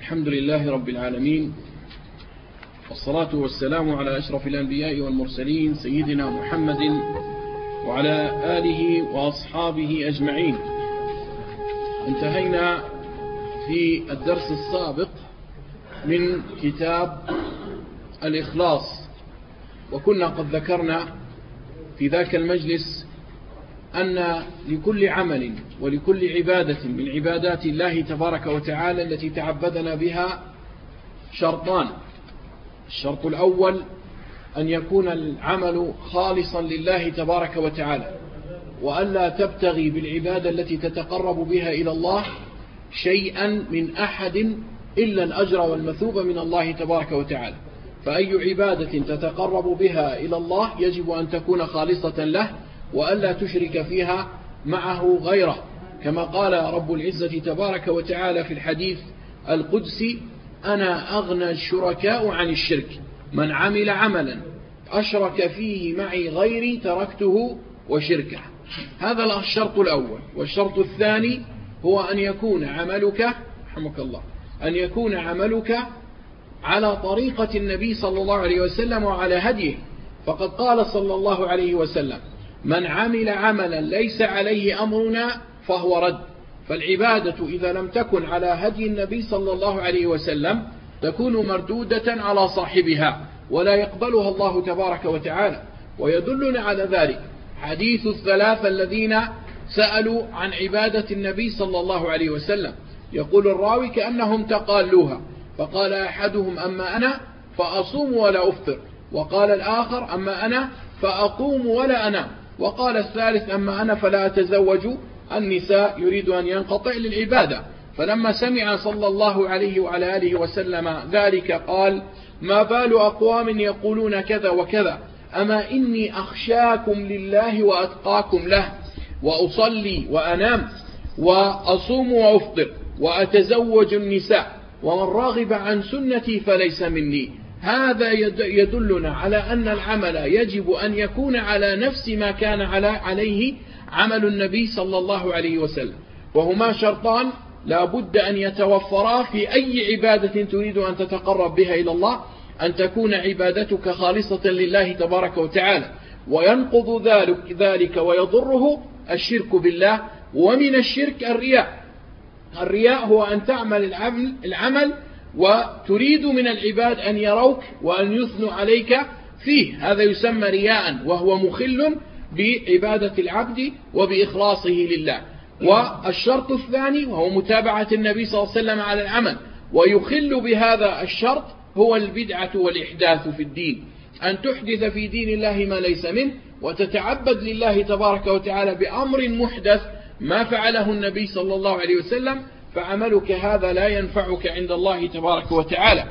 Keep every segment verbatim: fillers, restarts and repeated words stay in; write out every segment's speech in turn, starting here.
الحمد لله رب العالمين، والصلاة والسلام على أشرف الأنبياء والمرسلين سيدنا محمد وعلى آله وأصحابه أجمعين. انتهينا في الدرس السابق من كتاب الإخلاص، وكنا قد ذكرنا في ذاك المجلس أن لكل عمل ولكل عبادة من عبادات الله تبارك وتعالى التي تعبدنا بها شرطان. الشرط الأول أن يكون العمل خالصا لله تبارك وتعالى، وألا تبتغي بالعبادة التي تتقرب بها إلى الله شيئا من أحد إلا الأجر والمثوبة من الله تبارك وتعالى. فأي عبادة تتقرب بها إلى الله يجب أن تكون خالصة له، وألا تشرك فيها معه غيره، كما قال رب العزة تبارك وتعالى في الحديث القدسي: أنا أغنى الشركاء عن الشرك، من عمل عملا أشرك فيه معي غيري تركته وشركه. هذا الشرط الأول. والشرط الثاني هو أن يكون عملك رحمك الله أن يكون عملك على طريقة النبي صلى الله عليه وسلم وعلى هديه، فقد قال صلى الله عليه وسلم: من عمل عملا ليس عليه أمرنا فهو رد. فالعبادة إذا لم تكن على هدي النبي صلى الله عليه وسلم تكون مردودة على صاحبها ولا يقبلها الله تبارك وتعالى. ويدلنا على ذلك حديث الثلاثة الذين سألوا عن عبادة النبي صلى الله عليه وسلم. يقول الراوي: كأنهم تقالوها، فقال أحدهم: أما أنا فأصوم ولا أفطر، وقال الآخر: أما أنا فأقوم ولا أنام، وقال الثالث: أما أنا فلا أتزوج النساء، يريد أن ينقطع للعبادة. فلما سمع صلى الله عليه وعلى آله وسلم ذلك قال: ما بال أقوام يقولون كذا وكذا، أما إني أخشاكم لله وأتقاكم له، وأصلي وأنام وأصوم وأفطر وأتزوج النساء، ومن راغب عن سنتي فليس مني. هذا يدلنا على أن العمل يجب أن يكون على نفس ما كان عليه عمل النبي صلى الله عليه وسلم، وهما شرطان لا بد أن يتوفرا في أي عبادة تريد أن تتقرب بها إلى الله: أن تكون عبادتك خالصة لله تبارك وتعالى، وينقض ذلك ويضره الشرك بالله. ومن الشرك الرياء. الرياء هو أن تعمل العمل, العمل وتريد من العباد أن يروك وأن يثنوا عليك فيه، هذا يسمى رياء، وهو مخل بعبادة العبد وبإخلاصه لله. والشرط الثاني وهو متابعة النبي صلى الله عليه وسلم على العمل، ويخل بهذا الشرط هو البدعة والإحداث في الدين، أن تحدث في دين الله ما ليس منه وتتعبد لله تبارك وتعالى بأمر محدث ما فعله النبي صلى الله عليه وسلم، فعملك هذا لا ينفعك عند الله تبارك وتعالى.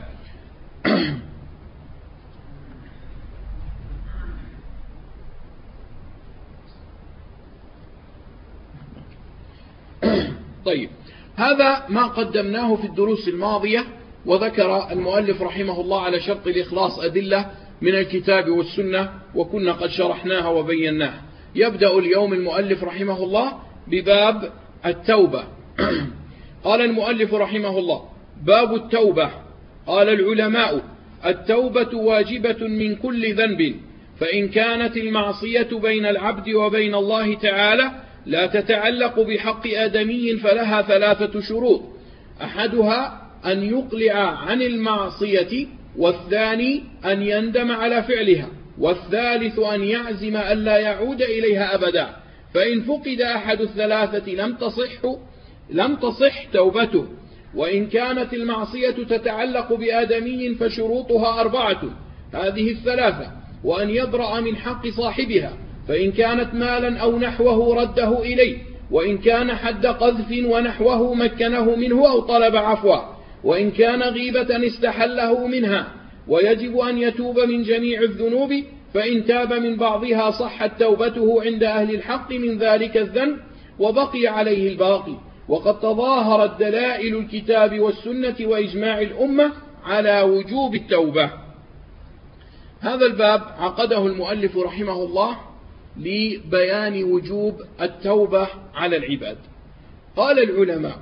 طيب، هذا ما قدمناه في الدروس الماضية. وذكر المؤلف رحمه الله على شرط الإخلاص أدلة من الكتاب والسنة، وكنا قد شرحناها وبيناها. يبدأ اليوم المؤلف رحمه الله بباب التوبة. قال المؤلف رحمه الله: باب التوبة. قال العلماء: التوبة واجبة من كل ذنب، فإن كانت المعصية بين العبد وبين الله تعالى لا تتعلق بحق آدمي فلها ثلاثة شروط: أحدها أن يقلع عن المعصية، والثاني أن يندم على فعلها، والثالث أن يعزم ألا يعود إليها أبدا. فإن فقد أحد الثلاثة لم تصح لم تصح توبته. وإن كانت المعصية تتعلق بآدمي فشروطها أربعة، هذه الثلاثة: وأن يبرأ من حق صاحبها، فإن كانت مالا أو نحوه رده إليه، وإن كان حد قذف ونحوه مكنه منه أو طلب عفوه، وإن كان غيبة استحله منها. ويجب أن يتوب من جميع الذنوب، فإن تاب من بعضها صحت توبته عند أهل الحق من ذلك الذنب، وبقي عليه الباقي. وقد تظاهرت دلائل الكتاب والسنة وإجماع الأمة على وجوب التوبة. هذا الباب عقده المؤلف رحمه الله لبيان وجوب التوبة على العباد. قال العلماء: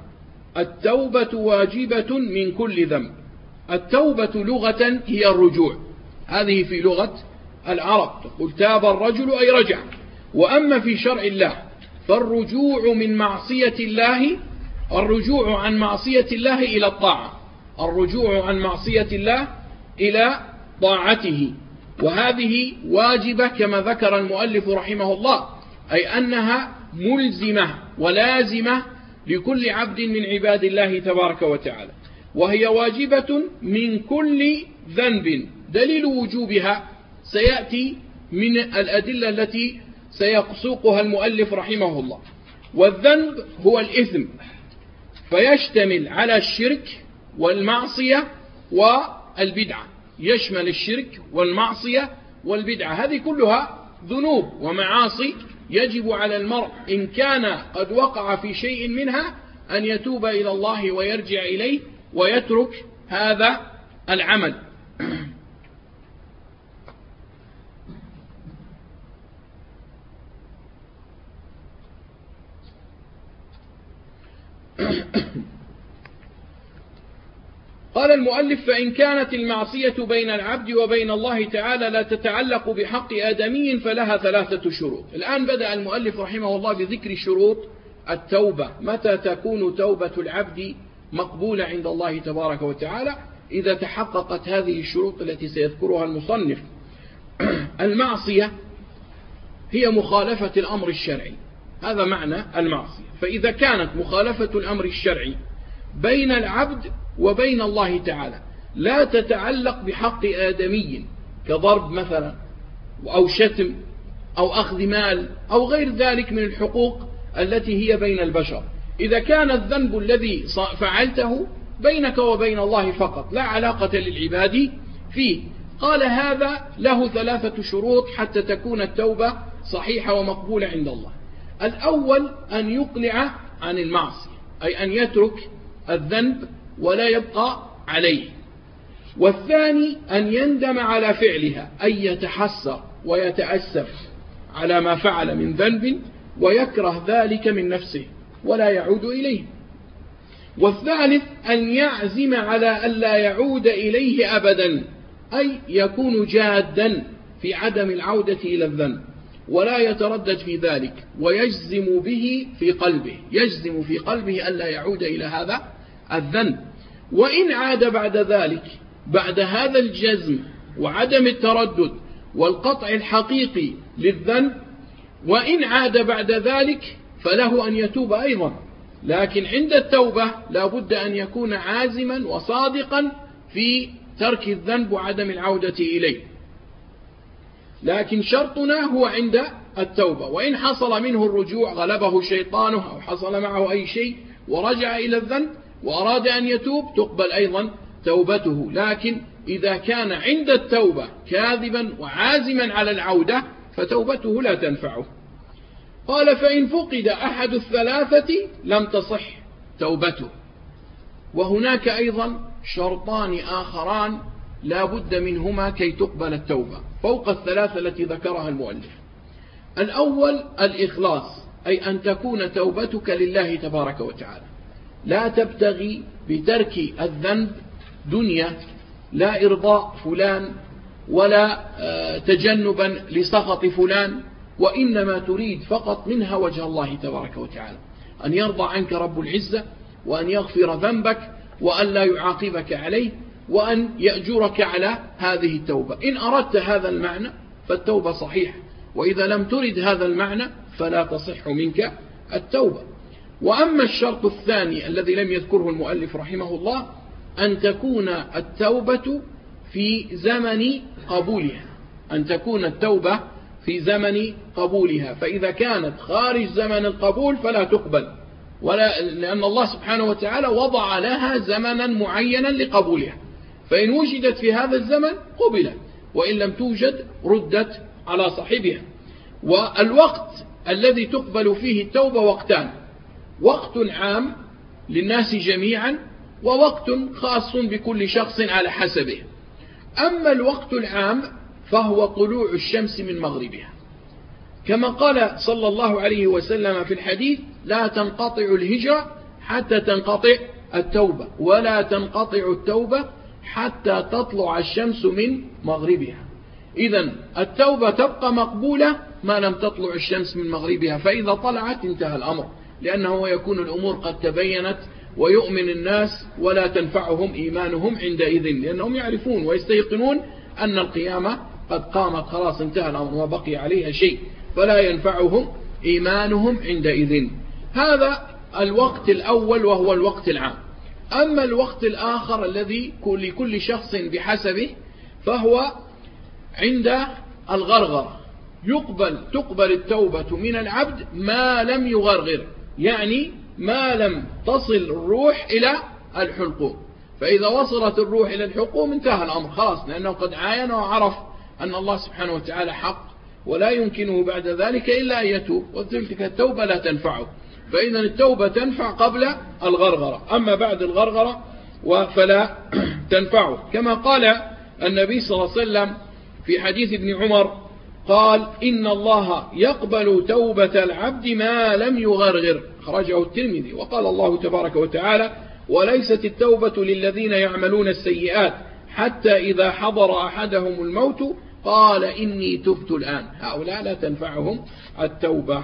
التوبة واجبة من كل ذنب. التوبة لغة هي الرجوع، هذه في لغة العرب تقول تاب الرجل أي رجع. وأما في شرع الله فالرجوع من معصية الله، الرجوع عن معصية الله إلى الطاعة، الرجوع عن معصية الله إلى طاعته، وهذه واجبة كما ذكر المؤلف رحمه الله، أي أنها ملزمة ولازمة لكل عبد من عباد الله تبارك وتعالى، وهي واجبة من كل ذنب. دليل وجوبها سيأتي من الأدلة التي سيسوقها المؤلف رحمه الله. والذنب هو الإثم، فيشتمل على الشرك والمعصية والبدعة، يشمل الشرك والمعصية والبدعة، هذه كلها ذنوب ومعاصي يجب على المرء إن كان قد وقع في شيء منها أن يتوب إلى الله ويرجع إليه ويترك هذا العمل. قال المؤلف: فإن كانت المعصية بين العبد وبين الله تعالى لا تتعلق بحق آدمي فلها ثلاثة شروط. الآن بدأ المؤلف رحمه الله بذكر شروط التوبة، متى تكون توبة العبد مقبولة عند الله تبارك وتعالى؟ إذا تحققت هذه الشروط التي سيذكرها المصنف. المعصية هي مخالفة الأمر الشرعي، هذا معنى المعصية. فإذا كانت مخالفة الأمر الشرعي بين العبد وبين الله تعالى لا تتعلق بحق آدمي كضرب مثلا أو شتم أو أخذ مال أو غير ذلك من الحقوق التي هي بين البشر، إذا كان الذنب الذي فعلته بينك وبين الله فقط لا علاقة للعباد فيه، قال هذا له ثلاثة شروط حتى تكون التوبة صحيحة ومقبولة عند الله. الأول أن يقلع عن المعصية، أي أن يترك الذنب ولا يبقى عليه. والثاني أن يندم على فعلها، أي يتحسر ويتأسف على ما فعل من ذنب ويكره ذلك من نفسه ولا يعود إليه. والثالث أن يعزم على ألا يعود إليه أبدا، أي يكون جادا في عدم العودة إلى الذنب ولا يتردد في ذلك، ويجزم به في قلبه، يجزم في قلبه ألا يعود إلى هذا الذنب. وإن عاد بعد ذلك، بعد هذا الجزم وعدم التردد والقطع الحقيقي للذنب، وإن عاد بعد ذلك فله أن يتوب أيضا، لكن عند التوبة لا بد أن يكون عازما وصادقا في ترك الذنب وعدم العودة إليه. لكن شرطنا هو عند التوبة، وإن حصل منه الرجوع، غلبه شيطانه أو حصل معه أي شيء ورجع إلى الذنب وأراد أن يتوب، تقبل أيضا توبته. لكن إذا كان عند التوبة كاذبا وعازما على العودة فتوبته لا تنفعه. قال: فإن فقد أحد الثلاثة لم تصح توبته. وهناك أيضا شرطان آخران لا بد منهما كي تقبل التوبة فوق الثلاثة التي ذكرها المؤلف. الأول الإخلاص، أي أن تكون توبتك لله تبارك وتعالى، لا تبتغي بترك الذنب دنيا، لا إرضاء فلان ولا تجنبا لسخط فلان، وإنما تريد فقط منها وجه الله تبارك وتعالى، أن يرضى عنك رب العزة وأن يغفر ذنبك وأن لا يعاقبك عليه وأن يأجرك على هذه التوبة. إن أردت هذا المعنى فالتوبة صحيحة، وإذا لم ترد هذا المعنى فلا تصح منك التوبة. وأما الشرط الثاني الذي لم يذكره المؤلف رحمه الله، أن تكون التوبة في زمن قبولها، أن تكون التوبة في زمن قبولها، فإذا كانت خارج زمن القبول فلا تقبل، ولا لأن الله سبحانه وتعالى وضع لها زمنا معينا لقبولها، فإن وجدت في هذا الزمن قبلت، وإن لم توجد ردت على صاحبها. والوقت الذي تقبل فيه التوبة وقتان: وقت عام للناس جميعا، ووقت خاص بكل شخص على حسبه. أما الوقت العام فهو طلوع الشمس من مغربها، كما قال صلى الله عليه وسلم في الحديث: لا تنقطع الهجرة حتى تنقطع التوبة، ولا تنقطع التوبة حتى تطلع الشمس من مغربها. إذن التوبة تبقى مقبولة ما لم تطلع الشمس من مغربها، فإذا طلعت انتهى الأمر، لأنه يكون الأمور قد تبينت ويؤمن الناس ولا تنفعهم إيمانهم عندئذ، لأنهم يعرفون ويستيقنون أن القيامة قد قامت، خلاص انتهى الأمر ما بقي عليها شيء، فلا ينفعهم إيمانهم عندئذ. هذا الوقت الأول وهو الوقت العام. أما الوقت الآخر الذي لكل شخص بحسبه فهو عند الغرغرة، يقبل تقبل التوبة من العبد ما لم يغرغر، يعني ما لم تصل الروح إلى الحلقوم. فإذا وصلت الروح إلى الحلقوم انتهى الأمر خلاص، لأنه قد عاين وعرف أن الله سبحانه وتعالى حق ولا يمكنه بعد ذلك إلا أن يتوب، وتلك التوبة لا تنفعه. فإذا التوبة تنفع قبل الغرغرة، أما بعد الغرغرة فلا تنفعه، كما قال النبي صلى الله عليه وسلم في حديث ابن عمر قال إن الله يقبل توبة العبد ما لم يغرغر، خرجه الترمذي. وقال الله تبارك وتعالى وليست التوبة للذين يعملون السيئات حتى إذا حضر أحدهم الموت قال إني تبت الآن، هؤلاء لا تنفعهم التوبة.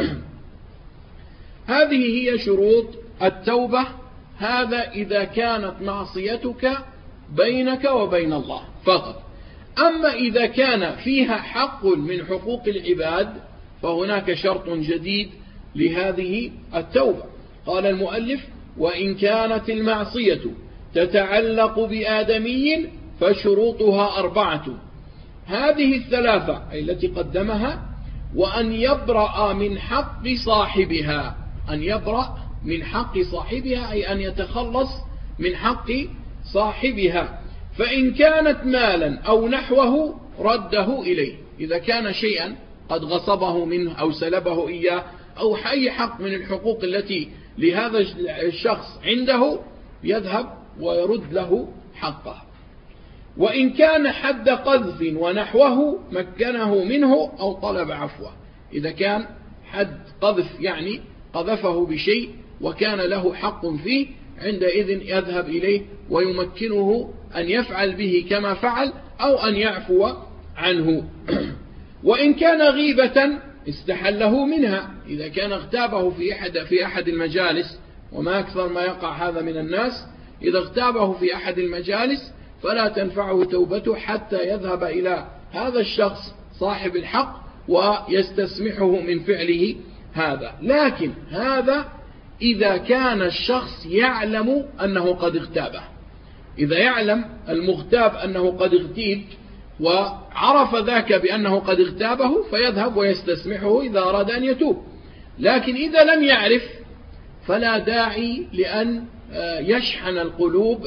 هذه هي شروط التوبة، هذا إذا كانت معصيتك بينك وبين الله فقط. أما إذا كان فيها حق من حقوق العباد فهناك شرط جديد لهذه التوبة. قال المؤلف وإن كانت المعصية تتعلق بآدمي فشروطها أربعة، هذه الثلاثة أي التي قدمها: وأن يبرأ من حق صاحبها، أن يبرأ من حق صاحبها أي أن يتخلص من حق صاحبها، فإن كانت مالا أو نحوه رده إليه، إذا كان شيئا قد غصبه منه أو سلبه إياه أو أي حق من الحقوق التي لهذا الشخص عنده يذهب ويرد له حقه. وإن كان حد قذف ونحوه مكنه منه أو طلب عفوه، إذا كان حد قذف يعني قذفه بشيء وكان له حق فيه عندئذ يذهب إليه ويمكنه أن يفعل به كما فعل أو أن يعفو عنه. وإن كان غيبة استحله منها، إذا كان اغتابه في أحد, في أحد المجالس، وما أكثر ما يقع هذا من الناس، إذا اغتابه في أحد المجالس فلا تنفعه توبته حتى يذهب إلى هذا الشخص صاحب الحق ويستسمحه من فعله هذا. لكن هذا إذا كان الشخص يعلم أنه قد اغتابه، إذا يعلم المغتاب أنه قد اغتيب وعرف ذاك بأنه قد اغتابه فيذهب ويستسمحه إذا أراد أن يتوب. لكن إذا لم يعرف فلا داعي لأن يشحن القلوب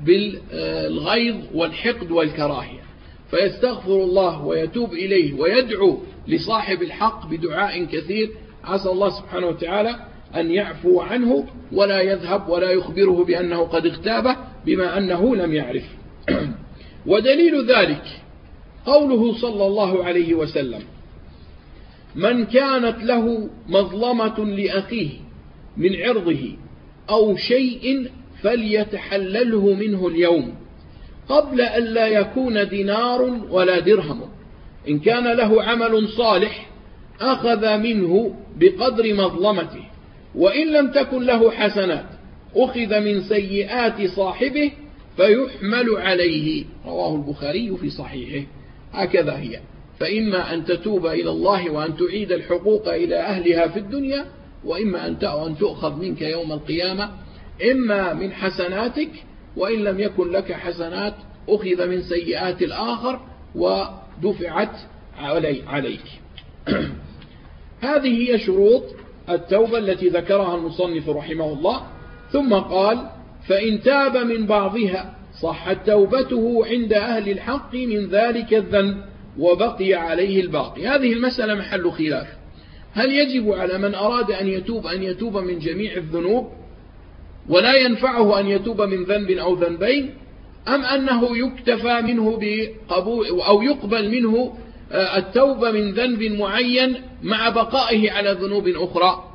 بالغيظ والحقد والكراهية، فيستغفر الله ويتوب إليه ويدعو لصاحب الحق بدعاء كثير عسى الله سبحانه وتعالى أن يعفو عنه، ولا يذهب ولا يخبره بأنه قد اغتابه بما أنه لم يعرف. ودليل ذلك قوله صلى الله عليه وسلم من كانت له مظلمة لأخيه من عرضه أو شيء فليتحلله منه اليوم قبل أن لا يكون دينار ولا درهم، إن كان له عمل صالح أخذ منه بقدر مظلمته، وإن لم تكن له حسنات أخذ من سيئات صاحبه فيحمل عليه. رواه البخاري في صحيحه. هكذا هي، فإما أن تتوب إلى الله وأن تعيد الحقوق إلى أهلها في الدنيا، وإما أن تؤخذ منك يوم القيامة، إما من حسناتك، وإن لم يكن لك حسنات أخذ من سيئات الآخر ودفعت عليك. هذه هي شروط التوبة التي ذكرها المصنف رحمه الله. ثم قال فإن تاب من بعضها صحت توبته عند أهل الحق من ذلك الذنب وبقي عليه الباقي. هذه المسألة محل خلاف، هل يجب على من أراد أن يتوب أن يتوب من جميع الذنوب ولا ينفعه أن يتوب من ذنب أو ذنبين، أم أنه يكتفى منه بقبول أو يقبل منه التوبة من ذنب معين مع بقائه على ذنوب أخرى؟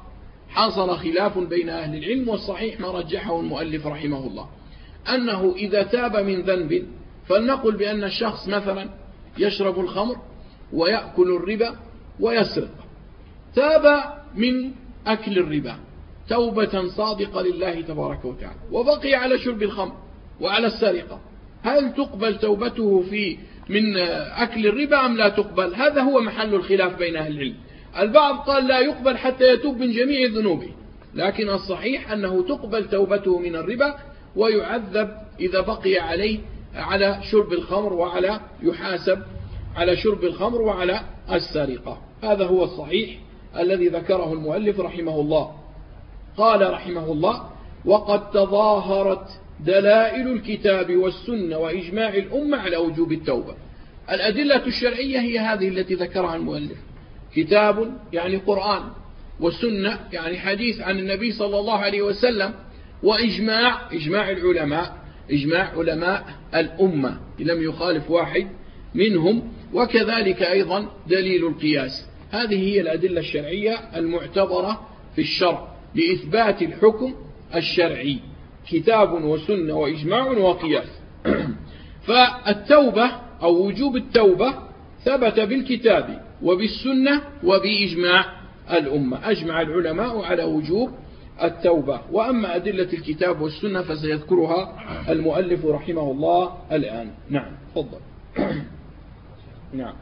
حصل خلاف بين أهل العلم، والصحيح ما رجحه المؤلف رحمه الله أنه إذا تاب من ذنب، فلنقل بأن الشخص مثلا يشرب الخمر ويأكل الربا ويسرق، تاب من أكل الربا توبة صادقة لله تبارك وتعالى، وبقي على شرب الخمر وعلى السرقة، هل تقبل توبته في من أكل الربا أم لا تقبل؟ هذا هو محل الخلاف بين أهل العلم. البعض قال لا يقبل حتى يتوب من جميع ذنوبه، لكن الصحيح أنه تقبل توبته من الربا، ويعذب إذا بقي عليه على شرب الخمر، وعلى يحاسب على شرب الخمر وعلى السرقة. هذا هو الصحيح الذي ذكره المؤلف رحمه الله. قال رحمه الله: وقد تظاهرت دلائل الكتاب والسنة وإجماع الأمة على وجوب التوبة. الأدلة الشرعية هي هذه التي ذكرها المؤلف، كتاب يعني قرآن، وسنة يعني حديث عن النبي صلى الله عليه وسلم، وإجماع إجماع العلماء إجماع علماء الأمة لم يخالف واحد منهم، وكذلك أيضا دليل القياس. هذه هي الأدلة الشرعية المعتبرة في الشرع لإثبات الحكم الشرعي، كتاب وسنة وإجماع وقياس. فالتوبة أو وجوب التوبة ثبت بالكتاب وبالسنة وبإجماع الأمة، أجمع العلماء على وجوب التوبة. وأما أدلة الكتاب والسنة فسيذكرها المؤلف رحمه الله الآن. نعم تفضل. نعم.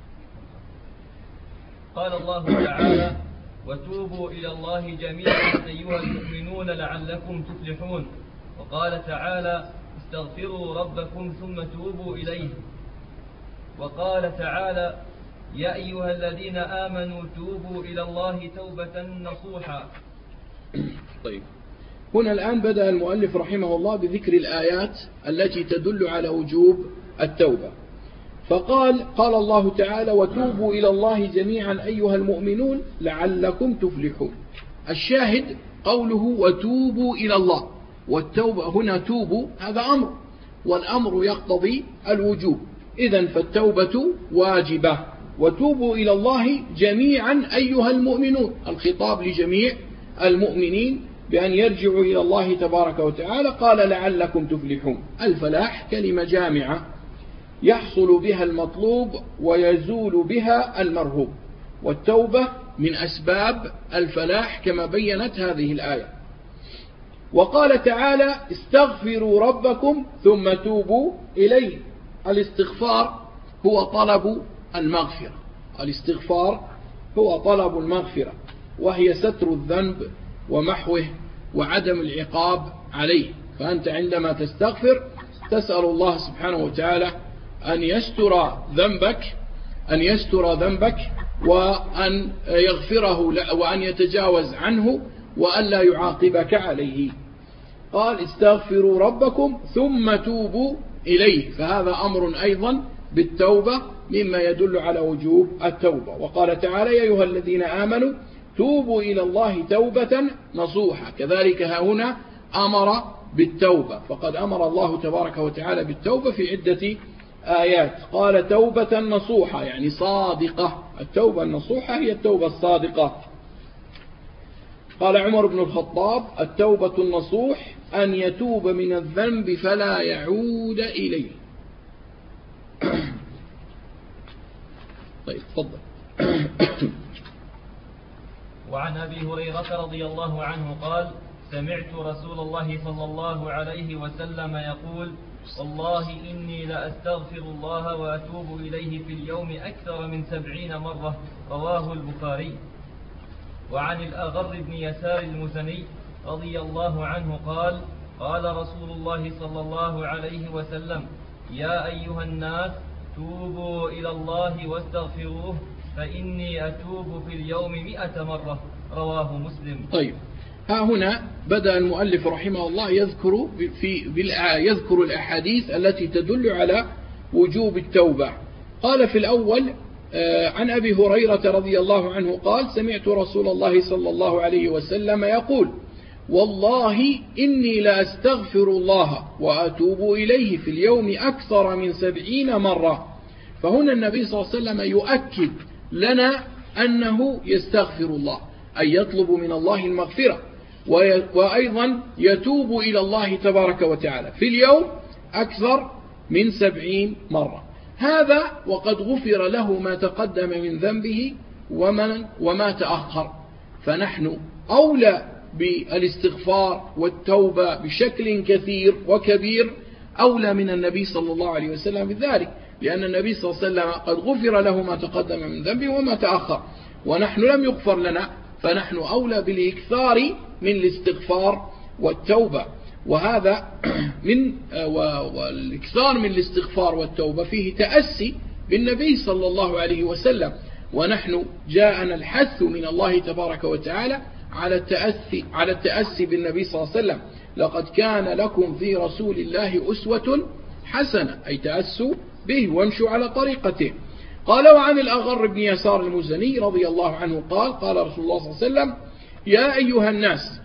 قال الله تعالى: وتوبوا إلى الله جميعا أيها المؤمنون لعلكم تفلحون. وقال تعالى: استغفروا ربكم ثم توبوا إليه. وقال تعالى: يا أيها الذين آمنوا توبوا إلى الله توبة نصوحا. طيب، هنا الآن بدأ المؤلف رحمه الله بذكر الآيات التي تدل على وجوب التوبة. فقال قال الله تعالى: وتوبوا إلى الله جميعا أيها المؤمنون لعلكم تفلحون. الشاهد قوله وتوبوا إلى الله، والتوبة هنا توبوا هذا أمر، والأمر يقتضي الوجوب، إذن فالتوبة واجبة. وتوبوا إلى الله جميعا أيها المؤمنون، الخطاب لجميع المؤمنين بأن يرجعوا إلى الله تبارك وتعالى. قال لعلكم تفلحون. الفلاح كلمة جامعة يحصل بها المطلوب ويزول بها المرهوب، والتوبة من أسباب الفلاح كما بينت هذه الآية. وقال تعالى: استغفروا ربكم ثم توبوا إليه. الاستغفار هو طلب المغفرة، الاستغفار هو طلب المغفرة، وهي ستر الذنب ومحوه وعدم العقاب عليه. فأنت عندما تستغفر تسأل الله سبحانه وتعالى أن يستر ذنبك أن يستر ذنبك وأن يغفره وأن يتجاوز عنه وأن لا يعاقبك عليه. قال: استغفروا ربكم ثم توبوا إليه، فهذا أمر أيضا بالتوبة مما يدل على وجوب التوبة. وقال تعالى: يا أيها الذين آمنوا توبوا إلى الله توبة نصوحا. كذلك ها هنا أمر بالتوبة، فقد أمر الله تبارك وتعالى بالتوبة في عدة آيات. قال توبة نصوحا يعني صادقة، التوبة النصوحة هي التوبة الصادقة. قال عمر بن الخطاب: التوبة النصوح أن يتوب من الذنب فلا يعود إليه. طيب تفضل. وعن أبي هريرة رضي الله عنه قال: سمعت رسول الله صلى الله عليه وسلم يقول: والله إني لأستغفر الله وأتوب إليه في اليوم أكثر من سبعين مرة. رواه البخاري. وعن الأغر بن يسار المزني رضي الله عنه قال: قال رسول الله صلى الله عليه وسلم: يا أيها الناس توبوا إلى الله واستغفروه فإني أتوب في اليوم مئة مرة. رواه مسلم. طيب، ها هنا بدأ المؤلف رحمه الله يذكر في يذكر الأحاديث التي تدل على وجوب التوبة. قال في الأول عن أبي هريرة رضي الله عنه قال: سمعت رسول الله صلى الله عليه وسلم يقول: والله إني لأستغفر الله وأتوب إليه في اليوم أكثر من سبعين مرة. فهنا النبي صلى الله عليه وسلم يؤكد لنا أنه يستغفر الله، أي يطلب من الله المغفرة، وأيضا يتوب إلى الله تبارك وتعالى في اليوم أكثر من سبعين مرة. هذا وقد غفر له ما تقدم من ذنبه وما تأخر، فنحن أولى بالاستغفار والتوبة بشكل كثير وكبير، أولى من النبي صلى الله عليه وسلم بذلك، لأن النبي صلى الله عليه وسلم قد غفر له ما تقدم من ذنبه وما تأخر، ونحن لم يغفر لنا، فنحن أولى بالإكثار من الاستغفار والتوبة. وهذا من والإكثار من الاستغفار والتوبة فيه تأسي بالنبي صلى الله عليه وسلم، ونحن جاءنا الحث من الله تبارك وتعالى على التأسي على التأسي بالنبي صلى الله عليه وسلم. لقد كان لكم في رسول الله أسوة حسنة، أي تأسوا به وامشوا على طريقته. قال: وعن الأغر بن يسار المزني رضي الله عنه قال: قال رسول الله صلى الله عليه وسلم: يا أيها الناس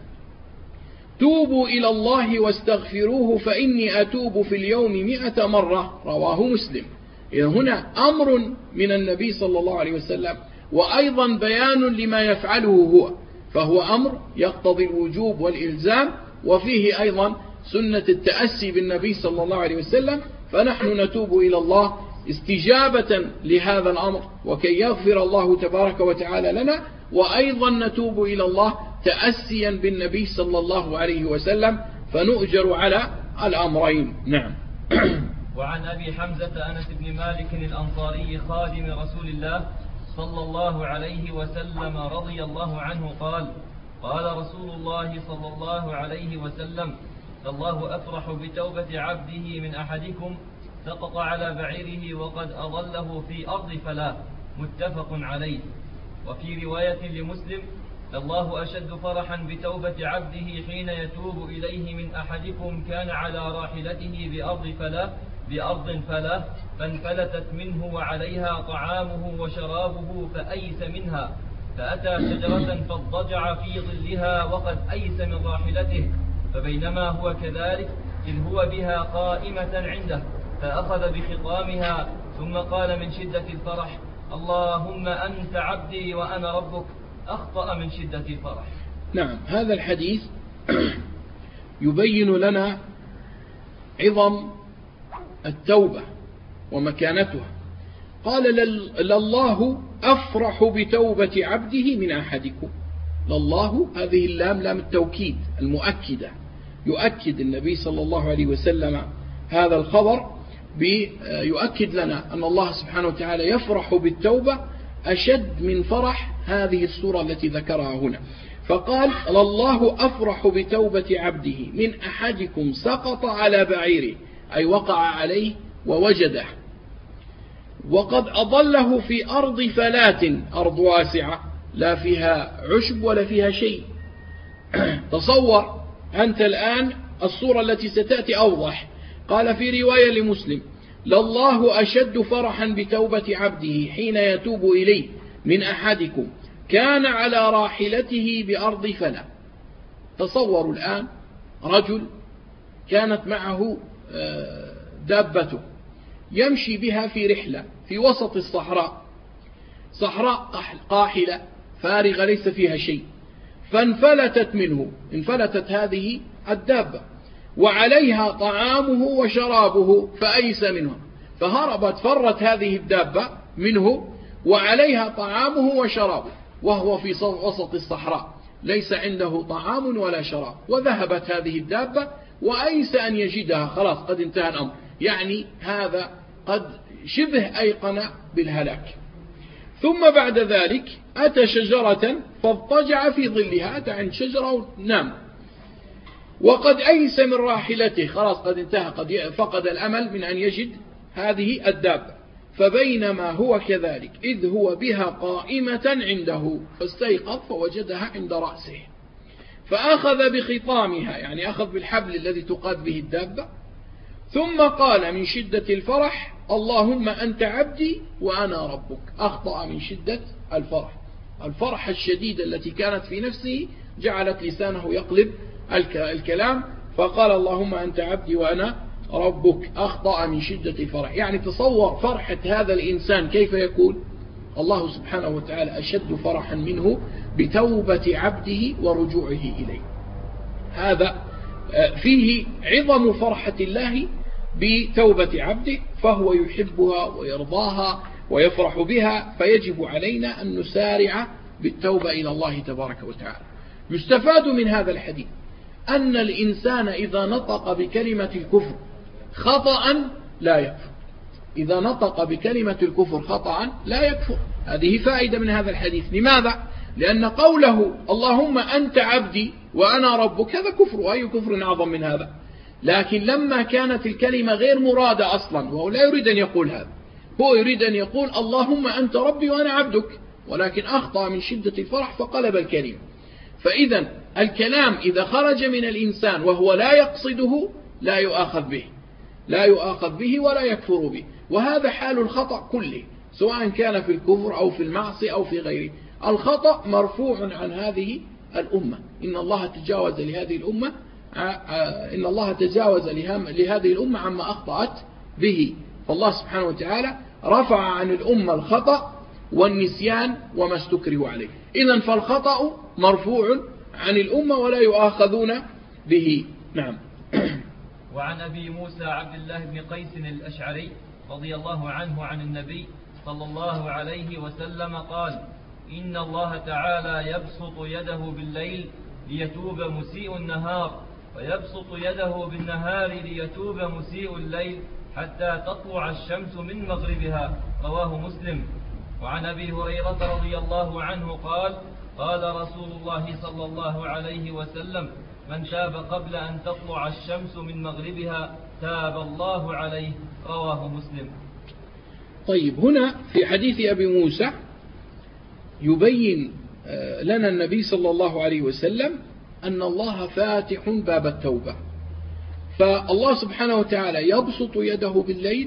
توبوا إلى الله واستغفروه فإني أتوب في اليوم مئة مرة، رواه مسلم. إذن هنا أمر من النبي صلى الله عليه وسلم، وأيضا بيان لما يفعله هو، فهو أمر يقتضي الوجوب والإلزام، وفيه أيضا سنة التأسي بالنبي صلى الله عليه وسلم، فنحن نتوب إلى الله استجابة لهذا الأمر وكي يغفر الله تبارك وتعالى لنا، وأيضا نتوب إلى الله تأسيا بالنبي صلى الله عليه وسلم، فنؤجر على الأمرين. نعم. وعن أبي حمزة أنس بن مالك الأنصاري خادم رسول الله صلى الله عليه وسلم رضي الله عنه قال: قال رسول الله صلى الله عليه وسلم: الله أفرح بتوبة عبده من أحدكم سقط على بعيره وقد أضله في أرض فلا، متفق عليه. وفي رواية لمسلم: الله أشد فرحا بتوبة عبده حين يتوب إليه من أحدكم كان على راحلته بأرض فلا بأرض فلا فانفلتت منه وعليها طعامه وشرابه فأيس منها، فأتى شجرة فاضطجع في ظلها وقد أيس من راحلته، فبينما هو كذلك إذ هو بها قائمة عنده، فأخذ بخطامها ثم قال من شدة الفرح: اللهم أنت عبدي وأنا ربك، أخطأ من شدة الفرح. نعم، هذا الحديث يبين لنا عظم التوبة ومكانتها. قال: لله أفرح بتوبة عبده من أحدكم. لله هذه اللام لام التوكيد المؤكدة، يؤكد النبي صلى الله عليه وسلم هذا الخبر، يؤكد لنا أن الله سبحانه وتعالى يفرح بالتوبة أشد من فرح هذه السورة التي ذكرها هنا. فقال: لله أفرح بتوبة عبده من أحدكم سقط على بعيره، أي وقع عليه ووجده، وقد أضله في أرض فلات، أرض واسعة لا فيها عشب ولا فيها شيء. تصور أنت الآن الصورة التي ستأتي أوضح. قال في رواية لمسلم: لله أشد فرحا بتوبة عبده حين يتوب إليه من أحدكم كان على راحلته بأرض فلا. تصوروا الآن رجل كانت معه دابته يمشي بها في رحلة في وسط الصحراء، صحراء قاحلة فارغة ليس فيها شيء، فانفلتت منه، انفلتت هذه الدابة وعليها طعامه وشرابه فأيس منه، فهربت فرت هذه الدابة منه وعليها طعامه وشرابه، وهو في وسط الصحراء ليس عنده طعام ولا شراب، وذهبت هذه الدابة وأيس أن يجدها، خلاص قد انتهى الأمر، يعني هذا قد شبه أيقن بالهلاك. ثم بعد ذلك أتى شجرة فاضطجع في ظلها، أتى عند شجرة ونام، وقد أيس من راحلته، خلاص قد انتهى، قد فقد الأمل من أن يجد هذه الدابة، فبينما هو كذلك إذ هو بها قائمة عنده، فاستيقظ فوجدها عند رأسه، فأخذ بخطامها، يعني أخذ بالحبل الذي تقاد به الدابة، ثم قال من شدة الفرح: اللهم أنت عبدي وأنا ربك، أخطأ من شدة الفرح. الفرح الشديدة التي كانت في نفسه جعلت لسانه يقلب الكلام، فقال: اللهم أنت عبدي وأنا ربك، أخطأ من شدة الفرح. يعني تصور فرحة هذا الإنسان كيف يكون، الله سبحانه وتعالى أشد فرحا منه بتوبة عبده ورجوعه إليه. هذا فيه عظم فرحة الله بتوبة عبده، فهو يحبها ويرضاها ويفرح بها، فيجب علينا أن نسارع بالتوبة إلى الله تبارك وتعالى. يستفاد من هذا الحديث أن الإنسان إذا نطق بكلمة الكفر خطأ لا يكفر. إذا نطق بكلمة الكفر خطأ لا يكفر. هذه فائدة من هذا الحديث. لماذا؟ لأن قوله اللهم أنت عبدي وأنا ربك هذا كفر، وأي كفر أعظم من هذا؟ لكن لما كانت الكلمة غير مرادة أصلا، وهو لا يريد أن يقول هذا، هو يريد أن يقول اللهم أنت ربي وأنا عبدك، ولكن أخطأ من شدة الفرح فقلب الكلمة. فإذا الكلام إذا خرج من الإنسان وهو لا يقصده لا يؤاخذ به، لا يؤاخذ به ولا يكفر به. وهذا حال الخطأ كله، سواء كان في الكفر أو في المعصية أو في غيره. الخطأ مرفوع عن هذه الأمة. إن الله تجاوز لهذه الأمة إن الله تجاوز لهذه الأمة عما أخطأت به. فالله سبحانه وتعالى رفع عن الأمة الخطأ والنسيان وما استكرهوا عليه. إذن فالخطأ مرفوع عن الأمة ولا يؤاخذون به. نعم. وعن أبي موسى عبد الله بن قيس الأشعري رضي الله عنه عن النبي صلى الله عليه وسلم قال: إن الله تعالى يبسط يده بالليل ليتوب مسيء النهار، ويبسط يده بالنهار ليتوب مسيء الليل حتى تطلع الشمس من مغربها. رواه مسلم. وعن أبي هريرة رضي الله عنه قال: قال رسول الله صلى الله عليه وسلم: من تاب قبل أن تطلع الشمس من مغربها تاب الله عليه. رواه مسلم. طيب، هنا في حديث أبي موسى يبين لنا النبي صلى الله عليه وسلم أن الله فاتح باب التوبة. فالله سبحانه وتعالى يبسط يده بالليل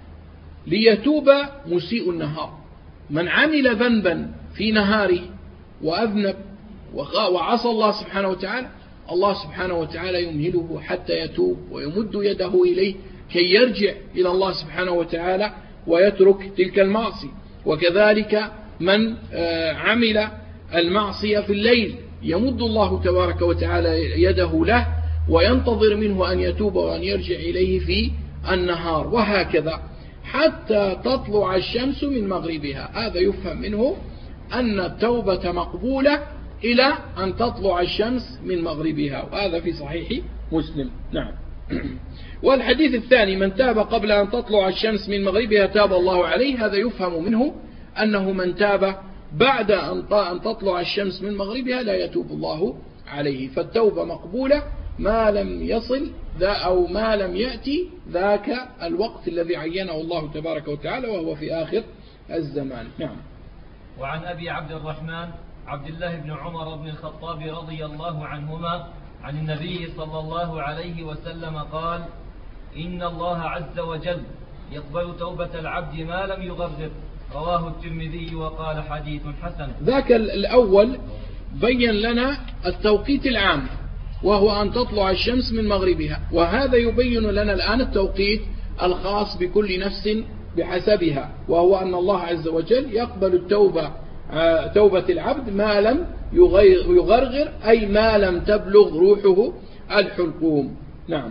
ليتوب مسيء النهار. من عمل ذنبا في نهاره وأذنب وعصى الله سبحانه وتعالى، الله سبحانه وتعالى يمهله حتى يتوب ويمد يده إليه كي يرجع إلى الله سبحانه وتعالى ويترك تلك المعصية. وكذلك من عمل المعصية في الليل يمد الله تبارك وتعالى يده له وينتظر منه أن يتوب وأن يرجع إليه في النهار، وهكذا حتى تطلع الشمس من مغربها. هذا يفهم منه أن التوبة مقبولة إلى أن تطلع الشمس من مغربها، وهذا في صحيح مسلم. نعم. والحديث الثاني: من تاب قبل أن تطلع الشمس من مغربها تاب الله عليه. هذا يفهم منه أنه من تاب بعد أن تطلع الشمس من مغربها لا يتوب الله عليه. فالتوبة مقبولة ما لم يصل ذا أو ما لم يأتي ذاك الوقت الذي عينه الله تبارك وتعالى، وهو في آخر الزمان. نعم. وعن أبي عبد الرحمن عبد الله بن عمر بن الخطاب رضي الله عنهما عن النبي صلى الله عليه وسلم قال: إن الله عز وجل يقبل توبة العبد ما لم يغرغر. رواه الترمذي وقال حديث حسن. ذاك الأول بين لنا التوقيت العام وهو أن تطلع الشمس من مغربها، وهذا يبين لنا الآن التوقيت الخاص بكل نفس بحسبها، وهو أن الله عز وجل يقبل التوبة توبة العبد ما لم يغرغر، أي ما لم تبلغ روحه الحلقوم. نعم.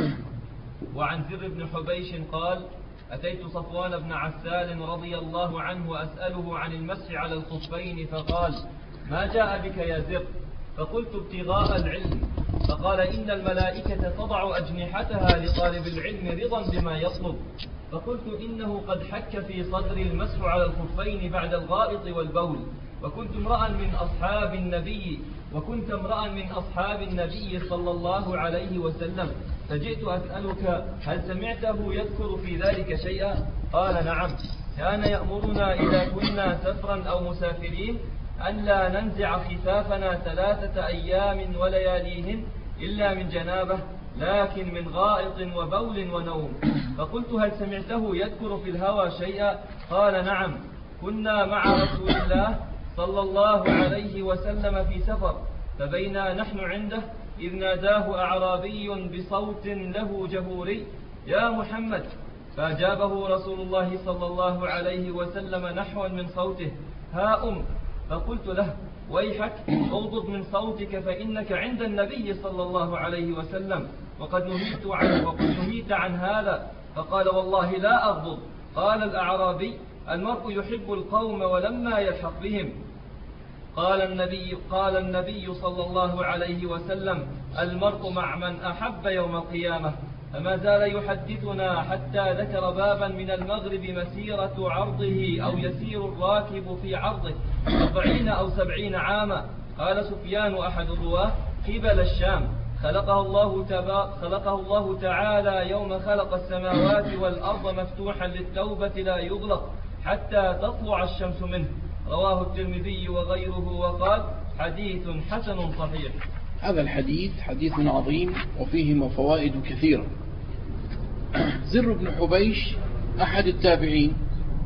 وعن زر بن حبيش قال: أتيت صفوان بن عسال رضي الله عنه أسأله عن المسح على الخفين، فقال: ما جاء بك يا زر؟ فقلت: ابتغاء العلم. فقال: إن الملائكة تضع أجنحتها لطالب العلم رضا بما يطلب. فقلت: إنه قد حك في صدري المسح على الخفين بعد الغائط والبول، وكنت امرأ من أصحاب النبي وكنت امرأ من أصحاب النبي صلى الله عليه وسلم، فجئت أسألك هل سمعته يذكر في ذلك شيئا؟ قال: نعم، كان يأمرنا إذا كنا سفرا أو مسافرين أن لا ننزع خفافنا ثلاثة أيام ولياليهن إلا من جنابه، لكن من غائط وبول ونوم. فقلت: هل سمعته يذكر في الهوى شيئا؟ قال: نعم، كنا مع رسول الله صلى الله عليه وسلم في سفر، فبينا نحن عنده إذ ناداه أعرابي بصوت له جهوري: يا محمد، فأجابه رسول الله صلى الله عليه وسلم نحوا من صوته: ها أم. فقلت له: ويحك اغضض من صوتك فإنك عند النبي صلى الله عليه وسلم وقد نهيت عن, وقد نهيت عن هذا. فقال: والله لا أغضض. قال الأعرابي: المرء يحب القوم ولما يلحق بهم. قال النبي, قال النبي صلى الله عليه وسلم: المرء مع من أحب يوم القيامة. فما زال يحدثنا حتى ذكر بابا من المغرب مسيرة عرضه أو يسير الراكب في عرضه أربعين أو سبعين عاما. قال سفيان أحد الرواة: قبل الشام. خلقه الله, تبا خلقه الله تعالى يوم خلق السماوات والأرض مفتوحا للتوبة لا يغلق حتى تطلع الشمس منه. رواه الترمذي وغيره وقال: حديث حسن صحيح. هذا الحديث حديث عظيم وفيه فوائد كثيرة. زر بن حبيش أحد التابعين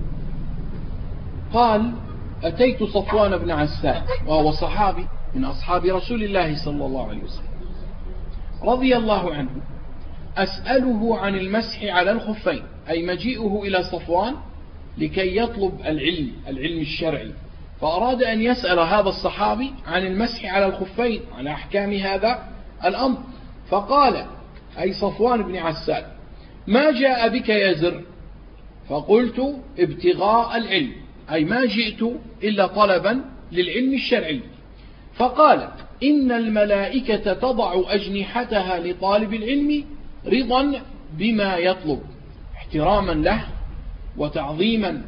قال: أتيت صفوان بن عسال وهو صحابي من أصحاب رسول الله صلى الله عليه وسلم رضي الله عنه أسأله عن المسح على الخفين، أي مجيئه إلى صفوان لكي يطلب العلم العلم الشرعي، فأراد أن يسأل هذا الصحابي عن المسح على الخفين على أحكام هذا الأمر. فقال أي صفوان بن عسال: ما جاء بك يا زر؟ فقلت: ابتغاء العلم، أي ما جئت إلا طلبا للعلم الشرعي. فقال: إن الملائكة تضع أجنحتها لطالب العلم رضا بما يطلب، احتراما له وتعظيما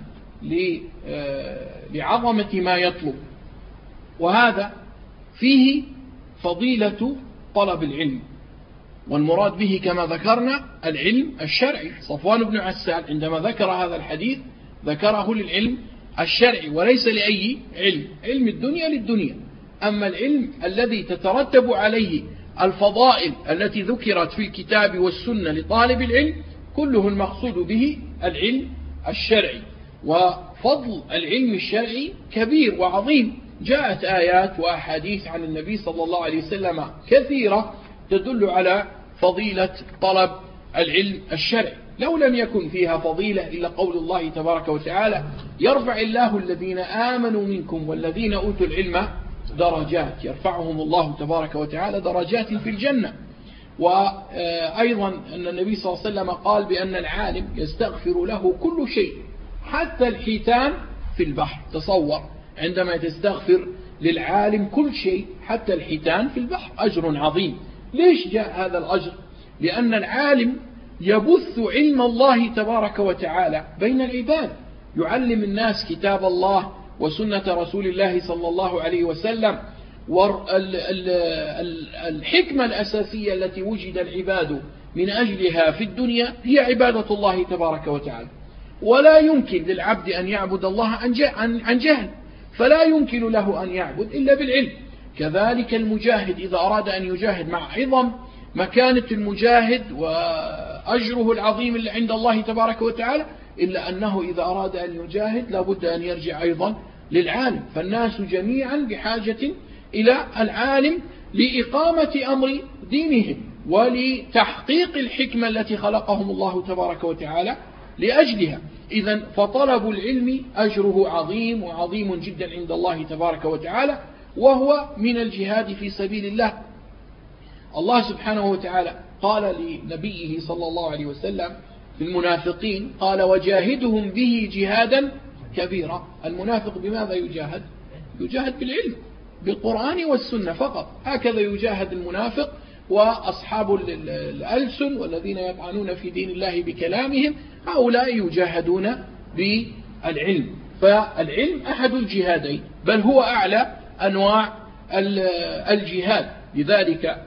لعظمة ما يطلب. وهذا فيه فضيلة طلب العلم، والمراد به كما ذكرنا العلم الشرعي. صفوان بن عسال عندما ذكر هذا الحديث ذكره للعلم الشرعي وليس لأي علم. علم الدنيا للدنيا، أما العلم الذي تترتب عليه الفضائل التي ذكرت في الكتاب والسنة لطالب العلم كله المقصود به العلم الشرعي. وفضل العلم الشرعي كبير وعظيم. جاءت آيات وأحاديث عن النبي صلى الله عليه وسلم كثيرة تدل على فضيلة طلب العلم الشرعي. لو لم يكن فيها فضيلة إلا قول الله تبارك وتعالى: يرفع الله الذين آمنوا منكم والذين أوتوا العلم درجات، يرفعهم الله تبارك وتعالى درجات في الجنة. وأيضا أن النبي صلى الله عليه وسلم قال بأن العالم يستغفر له كل شيء حتى الحيتان في البحر. تصور عندما تستغفر للعالم كل شيء حتى الحيتان في البحر، أجر عظيم. ليش جاء هذا الأجر؟ لأن العالم يبث علم الله تبارك وتعالى بين العباد، يعلم الناس كتاب الله وسنة رسول الله صلى الله عليه وسلم. والحكمة الأساسية التي وجد العباد من أجلها في الدنيا هي عبادة الله تبارك وتعالى، ولا يمكن للعبد أن يعبد الله عن جهل، فلا يمكن له أن يعبد إلا بالعلم. كذلك المجاهد إذا أراد أن يجاهد مع عظم مكانة المجاهد وأجره العظيم اللي عند الله تبارك وتعالى، إلا أنه إذا أراد أن يجاهد لابد أن يرجع أيضا للعالم. فالناس جميعا بحاجة إلى العالم لإقامة أمر دينهم ولتحقيق الحكمة التي خلقهم الله تبارك وتعالى لأجلها. إذن فطلب العلم أجره عظيم وعظيم جدا عند الله تبارك وتعالى، وهو من الجهاد في سبيل الله. الله سبحانه وتعالى قال لنبيه صلى الله عليه وسلم في المنافقين قال: وجاهدهم به جهادا كبيرا. المنافق بماذا يجاهد؟ يجاهد بالعلم، بالقرآن والسنة فقط. هكذا يجاهد المنافق وأصحاب الألسن والذين يطعنون في دين الله بكلامهم، هؤلاء يجاهدون بالعلم. فالعلم أحد الجهادين، بل هو أعلى أنواع الجهاد. لذلك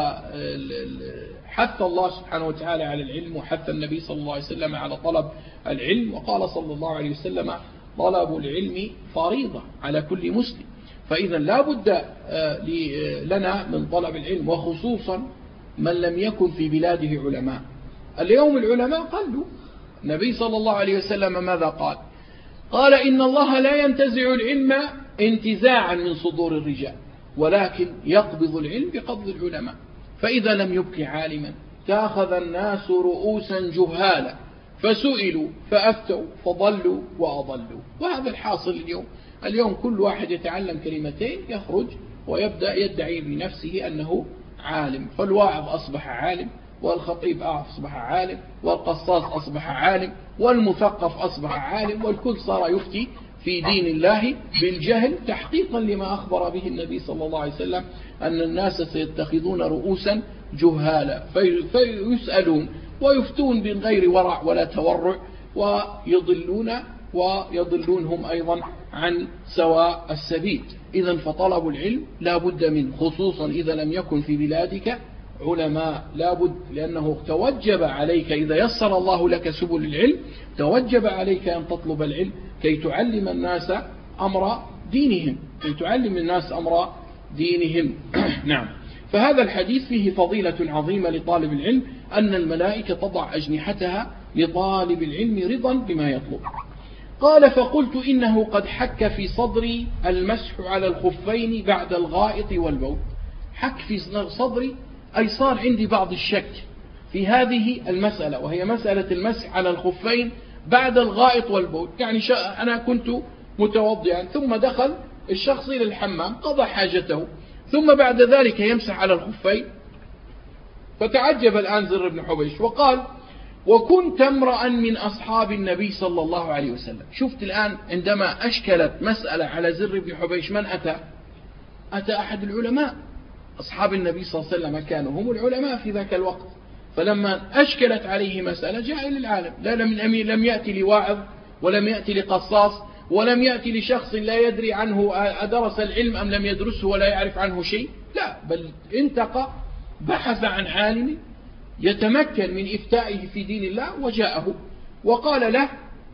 فحث الله سبحانه وتعالى على العلم، وحث النبي صلى الله عليه وسلم على طلب العلم، وقال صلى الله عليه وسلم: طلب العلم فريضة على كل مسلم. فإذا لا بد لنا من طلب العلم، وخصوصا من لم يكن في بلاده علماء. اليوم العلماء قلوا. النبي صلى الله عليه وسلم ماذا قال؟ قال: إن الله لا ينتزع العلم انتزاعا من صدور الرجال، ولكن يقبض العلم بقبض العلماء. فإذا لم يبق عالما تأخذ الناس رؤوسا جهالا فسئلوا فأفتوا فضلوا وأضلوا. وهذا الحاصل اليوم. اليوم كل واحد يتعلم كلمتين يخرج ويبدأ يدعي بنفسه أنه عالم، فالواعظ أصبح عالم، والخطيب أصبح عالم، والقصاص أصبح عالم، والمثقف أصبح عالم، والكل صار يفتي في دين الله بالجهل، تحقيقا لما أخبر به النبي صلى الله عليه وسلم أن الناس سيتخذون رؤوسا جهالا فيسألون ويفتون من غير ورع ولا تورع، ويضلون ويضلونهم أيضا عن سواء السبيل. إذن فطلب العلم لا بد منه، خصوصا إذا لم يكن في بلادك علماء، لا بد، لأنه توجب عليك إذا يسر الله لك سبل العلم توجب عليك أن تطلب العلم كي تعلم الناس أمر دينهم كي تعلم الناس أمر دينهم نعم. فهذا الحديث فيه فضيلة عظيمة لطالب العلم، أن الملائكة تضع أجنحتها لطالب العلم رضا بما يطلب. قال فقلت إنه قد حك في صدري المسح على الخفين بعد الغائط والبول. حك في صدري أي صار عندي بعض الشك في هذه المسألة، وهي مسألة المسح على الخفين بعد الغائط والبول. يعني أنا كنت متوضئا ثم دخل الشخص إلى الحمام قضى حاجته ثم بعد ذلك يمسح على الخفين، فتعجب الآن زر بن حبيش وقال وكنت امرأ من أصحاب النبي صلى الله عليه وسلم. شفت الآن عندما أشكلت مسألة على زر بن حبيش من أتى؟ أتى أحد العلماء، أصحاب النبي صلى الله عليه وسلم كانوا هم العلماء في ذاك الوقت، فلما أشكلت عليه مسألة جاء إلى العالم، لا لم يأتي لواعظ ولم يأتي لقصاص ولم يأتي لشخص لا يدري عنه أدرس العلم أم لم يدرسه ولا يعرف عنه شيء، لا، بل انتقى بحث عن عالم يتمكن من إفتائه في دين الله وجاءه وقال له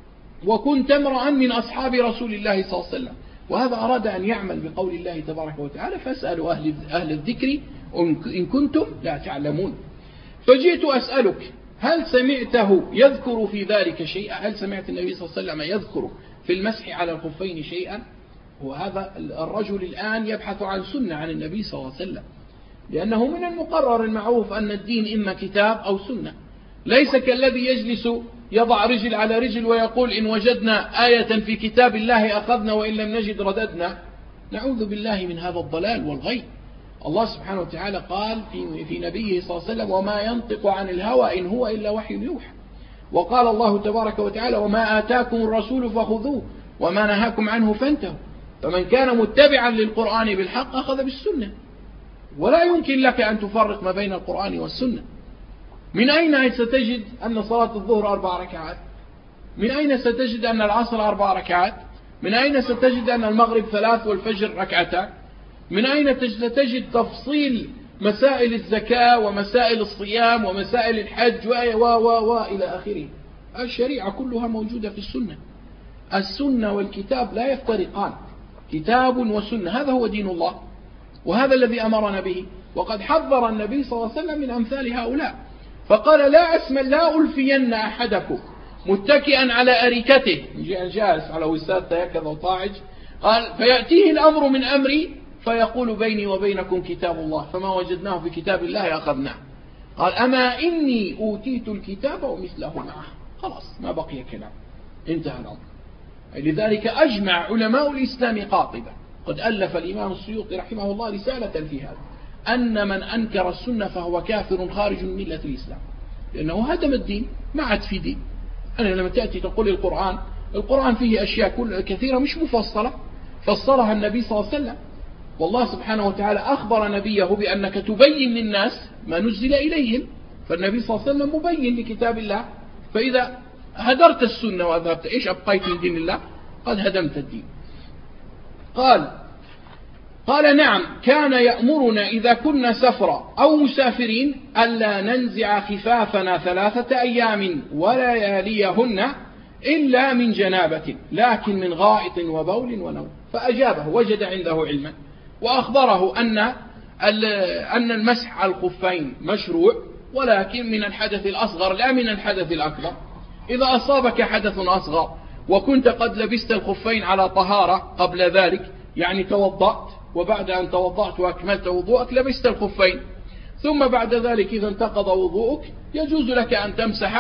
وكنت امرأ من أصحاب رسول الله صلى الله عليه وسلم. وهذا أراد أن يعمل بقول الله تبارك وتعالى فاسألوا أهل, أهل الذكر إن كنتم لا تعلمون. فجئت أسألك هل سمعته يذكر في ذلك شيئا؟ هل سمعت النبي صلى الله عليه وسلم يذكر في المسح على الخفين شيئا؟ وهذا الرجل الآن يبحث عن سنة عن النبي صلى الله عليه وسلم، لأنه من المقرر المعروف أن الدين إما كتاب أو سنة، ليس كالذي يجلس يضع رجل على رجل ويقول إن وجدنا آية في كتاب الله أخذنا وإن لم نجد رددنا. نعوذ بالله من هذا الضلال والغي. الله سبحانه وتعالى قال في, في نبيه صلى الله عليه وسلم وما ينطق عن الهوى إن هو إلا وحي يوحى. وقال الله تبارك وتعالى وما آتاكم الرسول فخذوه وما نهاكم عنه فانتهوا. فمن كان متبعا للقرآن بالحق أخذ بالسنة، ولا يمكن لك أن تفرق ما بين القرآن والسنة. من أين ستجد أن صلاة الظهر أربع ركعات؟ من أين ستجد أن العصر أربع ركعات؟ من أين ستجد أن المغرب ثلاث والفجر ركعتان؟ من أين ستجد تفصيل مسائل الزكاة ومسائل الصيام ومسائل الحج و و و إلى آخره؟ الشريعة كلها موجودة في السنة. السنة والكتاب لا يفترقان، كتاب وسنة، هذا هو دين الله وهذا الذي أمرنا به. وقد حذر النبي صلى الله عليه وسلم من أمثال هؤلاء فقال لا أسمى لا ألفين أحدكم متكئا على أريكته، جالس على وساد تيكذ وطاعج، قال فيأتيه الأمر من أمري فيقول بيني وبينكم كتاب الله فما وجدناه في كتاب الله أخذناه. قال أما إني أوتيت الكتاب ومثله معه. خلاص ما بقي كلام، انتهى الأمر. لذلك أجمع علماء الإسلام قاطبة، قد ألف الإمام السيوطي رحمه الله رسالة في هذا، أن من أنكر السنة فهو كافر خارج من ملة الإسلام، لأنه هدم الدين، ما عاد في دين. أنا لما تأتي تقول القرآن القرآن فيه أشياء كثيرة مش مفصلة فسرها النبي صلى الله عليه وسلم، والله سبحانه وتعالى أخبر نبيه بأنك تبين للناس ما نزل إليهم، فالنبي صلى الله عليه وسلم مبين لكتاب الله. فإذا هدرت السنة وأذهبت إيش أبقيت من دين الله؟ قد هدمت الدين. قال قال نعم كان يأمرنا إذا كنا سفرا أو مسافرين ألا ننزع خفافنا ثلاثة أيام ولياليهن إلا من جنابة لكن من غائط وبول ونوم. فأجابه، وجد عنده علما وأخبره أن أن المسح على الخفين مشروع ولكن من الحدث الأصغر لا من الحدث الأكبر. إذا أصابك حدث أصغر وكنت قد لبست الخفين على طهارة قبل ذلك، يعني توضأت وبعد أن توضأت وأكملت وضوءك لبست الخفين، ثم بعد ذلك إذا انتقض وضوءك يجوز لك أن تمسح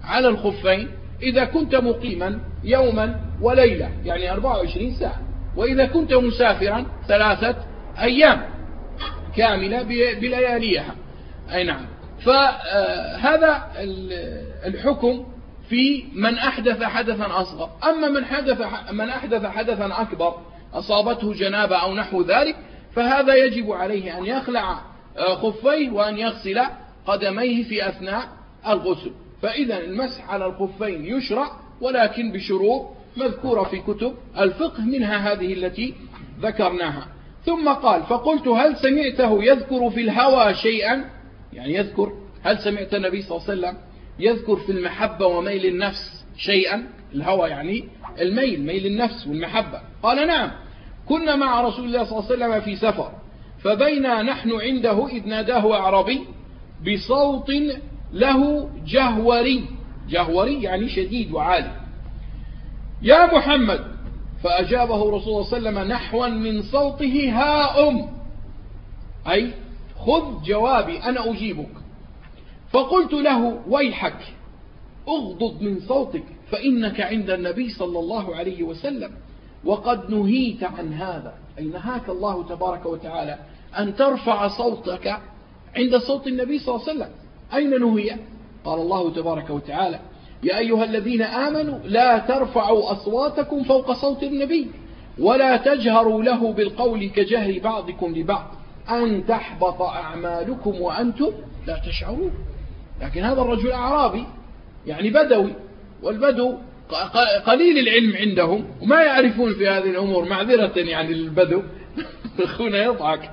على الخفين إذا كنت مقيما يوما وليلة يعني أربعة وعشرين ساعة، وإذا كنت مسافرا ثلاثة أيام كاملة بلياليها. أي نعم. فهذا الحكم في من أحدث حدثا أصغر. أما من حدث من أحدث حدثا أكبر أصابته جنابة أو نحو ذلك، فهذا يجب عليه أن يخلع خفيه وأن يغسل قدميه في أثناء الغسل. فإذا المسح على الخفين يشرع، ولكن بشروط مذكورة في كتب الفقه، منها هذه التي ذكرناها. ثم قال: فقلت: هل سمعته يذكر في الهوى شيئا؟ يعني يذكر، هل سمعت النبي صلى الله عليه وسلم يذكر في المحبة وميل النفس شيئا؟ الهوى يعني الميل، ميل النفس والمحبة. قال: نعم، كنا مع رسول الله صلى الله عليه وسلم في سفر، فبينا نحن عنده إذ ناداه أعرابي بصوت له جهوري، جهوري يعني شديد وعالي: يا محمد. فأجابه رسول الله صلى الله عليه وسلم نحوا من صوته: ها أم، أي خذ جوابي أنا أجيبك. فقلت له: ويحك، اغضض من صوتك، فإنك عند النبي صلى الله عليه وسلم، وقد نهيت عن هذا، أي نهاك الله تبارك وتعالى أن ترفع صوتك عند صوت النبي صلى الله عليه وسلم. أين نهي؟ قال الله تبارك وتعالى: يا أيها الذين آمنوا لا ترفعوا أصواتكم فوق صوت النبي ولا تجهروا له بالقول كجهر بعضكم لبعض أن تحبط أعمالكم وأنتم لا تشعرون. لكن هذا الرجل أعرابي يعني بدوي، والبدو قليل العلم عندهم وما يعرفون في هذه الأمور، معذرة يعني للبدو. أخونا يضحك.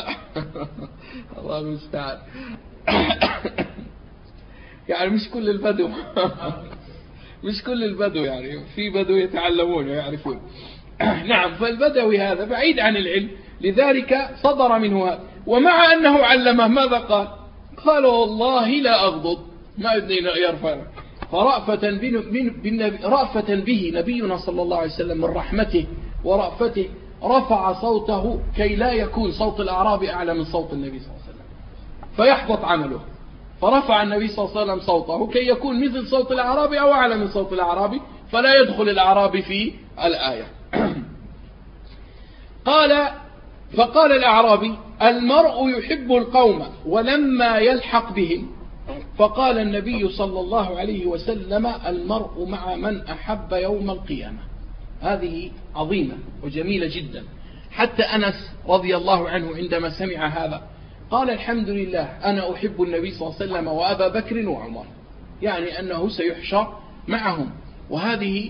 الله المستعان. يعني مش كل البدو مش كل البدو يعني في بدو يتعلمون ويعرفون. نعم. فالبدوي هذا بعيد عن العلم، لذلك صدر منه هذا. ومع أنه علمه ماذا قال؟ قال: والله لا أغضض، ما يبني يرفع. فرأفة, بالنبي رأفة به نبينا صلى الله عليه وسلم من رحمته ورأفته رفع صوته كي لا يكون صوت الأعرابي أعلى من صوت النبي صلى الله عليه وسلم فيحبط عمله. فرفع النبي صلى الله عليه وسلم صوته كي يكون مثل صوت الأعرابي أو أعلى من صوت الأعرابي، فلا يدخل الأعرابي في الآية. قال: فقال الأعرابي: المرء يحب القوم ولما يلحق بهم. فقال النبي صلى الله عليه وسلم: المرء مع من أحب يوم القيامة. هذه عظيمة وجميلة جدا. حتى أنس رضي الله عنه عندما سمع هذا قال: الحمد لله، أنا أحب النبي صلى الله عليه وسلم وأبا بكر وعمر، يعني أنه سيحشر معهم. وهذه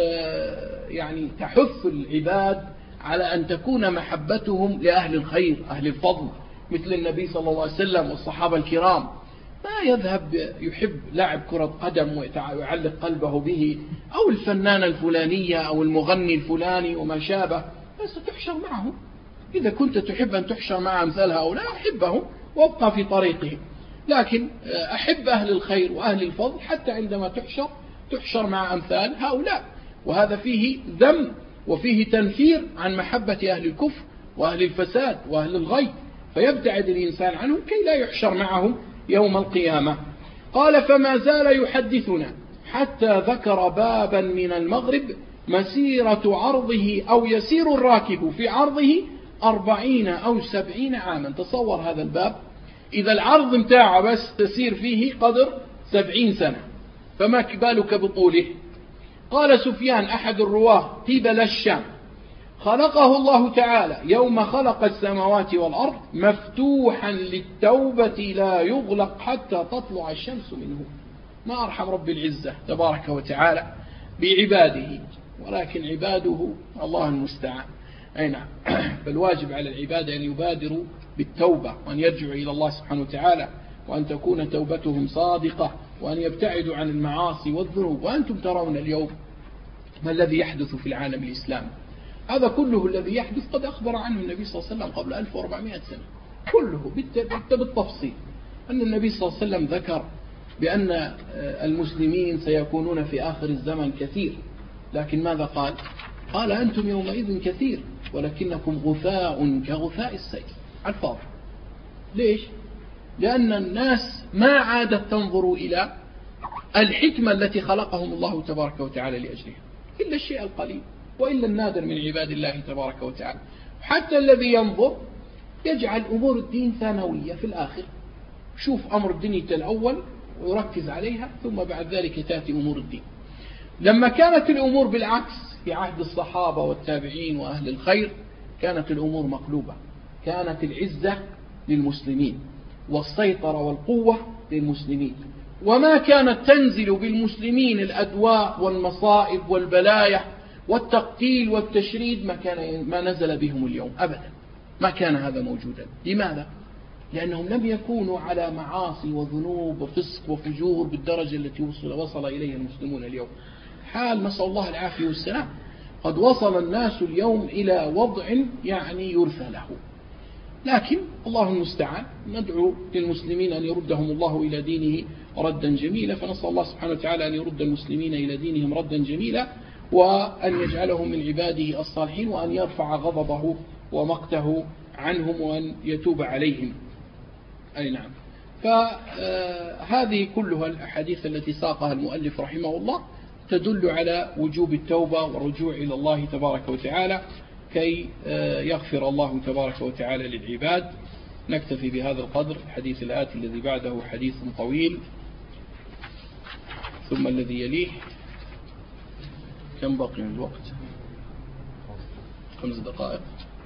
يعني تحث العباد على أن تكون محبتهم لأهل الخير، أهل الفضل، مثل النبي صلى الله عليه وسلم والصحابة الكرام. ما يذهب يحب لاعب كرة قدم ويعلق قلبه به، أو الفنانة الفلانية أو المغني الفلاني وما شابه، بس تحشر معه. إذا كنت تحب أن تحشر مع أمثال هؤلاء أحبهم وابقى في طريقهم، لكن أحب أهل الخير وأهل الفضل حتى عندما تحشر تحشر مع أمثال هؤلاء. وهذا فيه ذم وفيه تنفير عن محبة أهل الكفر وأهل الفساد وأهل الغي، فيبتعد الإنسان عنهم كي لا يحشر معهم يوم القيامة. قال: فما زال يحدثنا حتى ذكر بابا من المغرب مسيرة عرضه أو يسير الراكب في عرضه أربعين أو سبعين عاما. تصور هذا الباب، إذا العرض متاعه بس تسير فيه قدر سبعين سنة، فما بالك بطوله. قال سفيان أحد الرواه قبل الشام: خلقه الله تعالى يوم خلق السماوات والأرض مفتوحا للتوبة لا يغلق حتى تطلع الشمس منه. ما أرحم رب العزة تبارك وتعالى بعباده، ولكن عباده الله المستعان. أي نعم. فالواجب على العباد أن يبادروا بالتوبة وأن يرجعوا إلى الله سبحانه وتعالى، وأن تكون توبتهم صادقة، وأن يبتعدوا عن المعاصي والذنوب. وأنتم ترون اليوم ما الذي يحدث في العالم الإسلامي. هذا كله الذي يحدث قد أخبر عنه النبي صلى الله عليه وسلم قبل ألف وأربعمائة سنة، كله بالتفصيل. أن النبي صلى الله عليه وسلم ذكر بأن المسلمين سيكونون في آخر الزمن كثير، لكن ماذا قال؟ قال: أنتم يومئذ كثير ولكنكم غثاء كغثاء السيل. على الفاضي. ليش؟ لأن الناس ما عادت تنظر إلى الحكمة التي خلقهم الله تبارك وتعالى لأجلها، إلا الشيء القليل وإلا النادر من عباد الله تبارك وتعالى. حتى الذي ينظر يجعل أمور الدين ثانوية في الآخر، شوف أمر الدنيا الأول ويركز عليها، ثم بعد ذلك تأتي أمور الدين. لما كانت الأمور بالعكس في عهد الصحابة والتابعين وأهل الخير كانت الأمور مقلوبة، كانت العزة للمسلمين والسيطرة والقوة للمسلمين، وما كانت تنزل بالمسلمين الأدواء والمصائب والبلايا والتقتيل والتشريد ما كان ما نزل بهم اليوم أبدا، ما كان هذا موجودا. لماذا؟ لأنهم لم يكونوا على معاصي وذنوب وفسق وفجور بالدرجة التي وصل, وصل إليها المسلمون اليوم. حال نسأل الله العافية والسلام. قد وصل الناس اليوم إلى وضع يعني يرثى له، لكن الله المستعان. ندعو للمسلمين أن يردهم الله إلى دينه ردا جميلا، فنسأل الله سبحانه وتعالى أن يرد المسلمين إلى دينهم ردا جميلا، وأن يجعلهم من عباده الصالحين، وأن يرفع غضبه ومقته عنهم، وأن يتوب عليهم. أي نعم. فهذه كلها الأحاديث التي ساقها المؤلف رحمه الله تدل على وجوب التوبة والرجوع إلى الله تبارك وتعالى كي يغفر الله تبارك وتعالى للعباد. نكتفي بهذا القدر. الحديث الآتي الذي بعده حديث طويل، ثم الذي يليه. كم بقي من الوقت؟ خمس دقائق.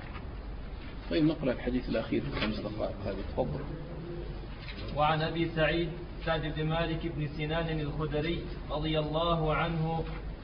طيب نقرأ الحديث الأخير في خمس دقائق هذه. تفضل. وعن أبي سعيد سعد بن مالك بن سنان الخدري رضي الله عنه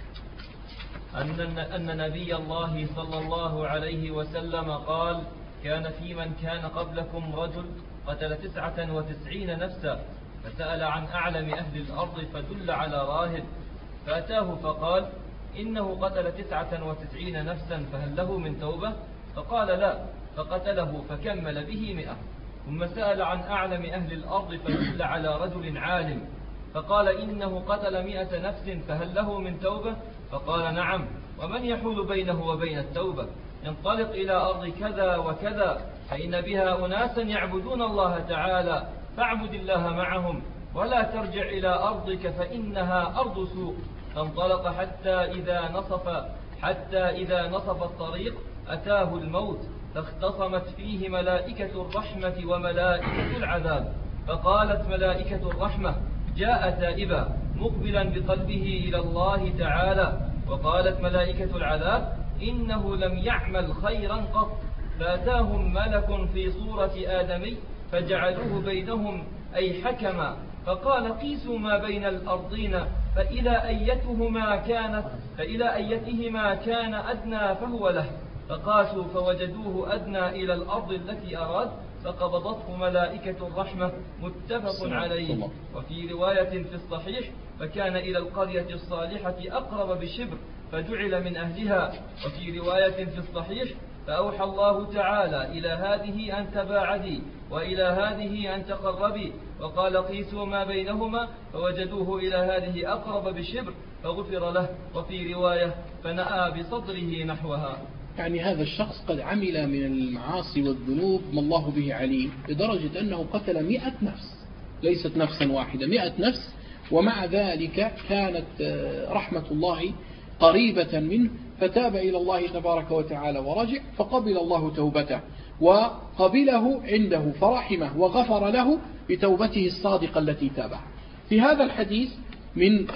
أن أن نبي الله صلى الله عليه وسلم قال: كان في من كان قبلكم رجل قتل تسعة وتسعين نفسا، فسأل عن أعلم أهل الأرض فدل على راهب، فأتاه فقال: إنه قتل تسعة وتسعين نفسا فهل له من توبة؟ فقال: لا، فقتله فكمل به مئة. ثم سأل عن أعلم أهل الأرض فدل على رجل عالم، فقال: إنه قتل مئة نفس فهل له من توبة؟ فقال: نعم، ومن يحول بينه وبين التوبة؟ انطلق إلى أرض كذا وكذا فإن بها أناسا يعبدون الله تعالى، فاعبد الله معهم، ولا ترجع إلى أرضك فإنها أرض سوء. فانطلق حتى إذا نصف حتى إذا نصف الطريق أتاه الموت، فاختصمت فيه ملائكة الرحمة وملائكة العذاب، فقالت ملائكة الرحمة: جاء تائبا مقبلا بقلبه إلى الله تعالى. وقالت ملائكة العذاب: إنه لم يعمل خيرا قط. فأتاهم ملك في صورة آدمي فجعلوه بينهم أي حكما، فقال: قيسوا ما بين الأرضين فإلى أيتهما كانت فإلى أيتهما كان أدنى فهو له. فقاسوا فوجدوه أدنى إلى الأرض التي أراد، فقبضته ملائكة الرحمة. متفق عليه. وفي رواية في الصحيح: فكان إلى القرية الصالحة أقرب بشبر فجعل من أهلها. وفي رواية في الصحيح: فأوحى الله تعالى: إلى هذه أن تباعدي وإلى هذه أن تقربي. وقال: قيسوا ما بينهما فوجدوه إلى هذه أقرب بشبر فغفر له. وفي رواية: فنأى بصدره نحوها. يعني هذا الشخص قد عمل من المعاصي والذنوب ما الله به عليم، لدرجة أنه قتل مئة نفس، ليست نفسا واحدة، مئة نفس. ومع ذلك كانت رحمة الله قريبة منه، فتاب إلى الله تبارك وتعالى ورجع، فقبل الله توبته وقبله عنده فرحمه وغفر له بتوبته الصادقة التي تابها. في هذا الحديث من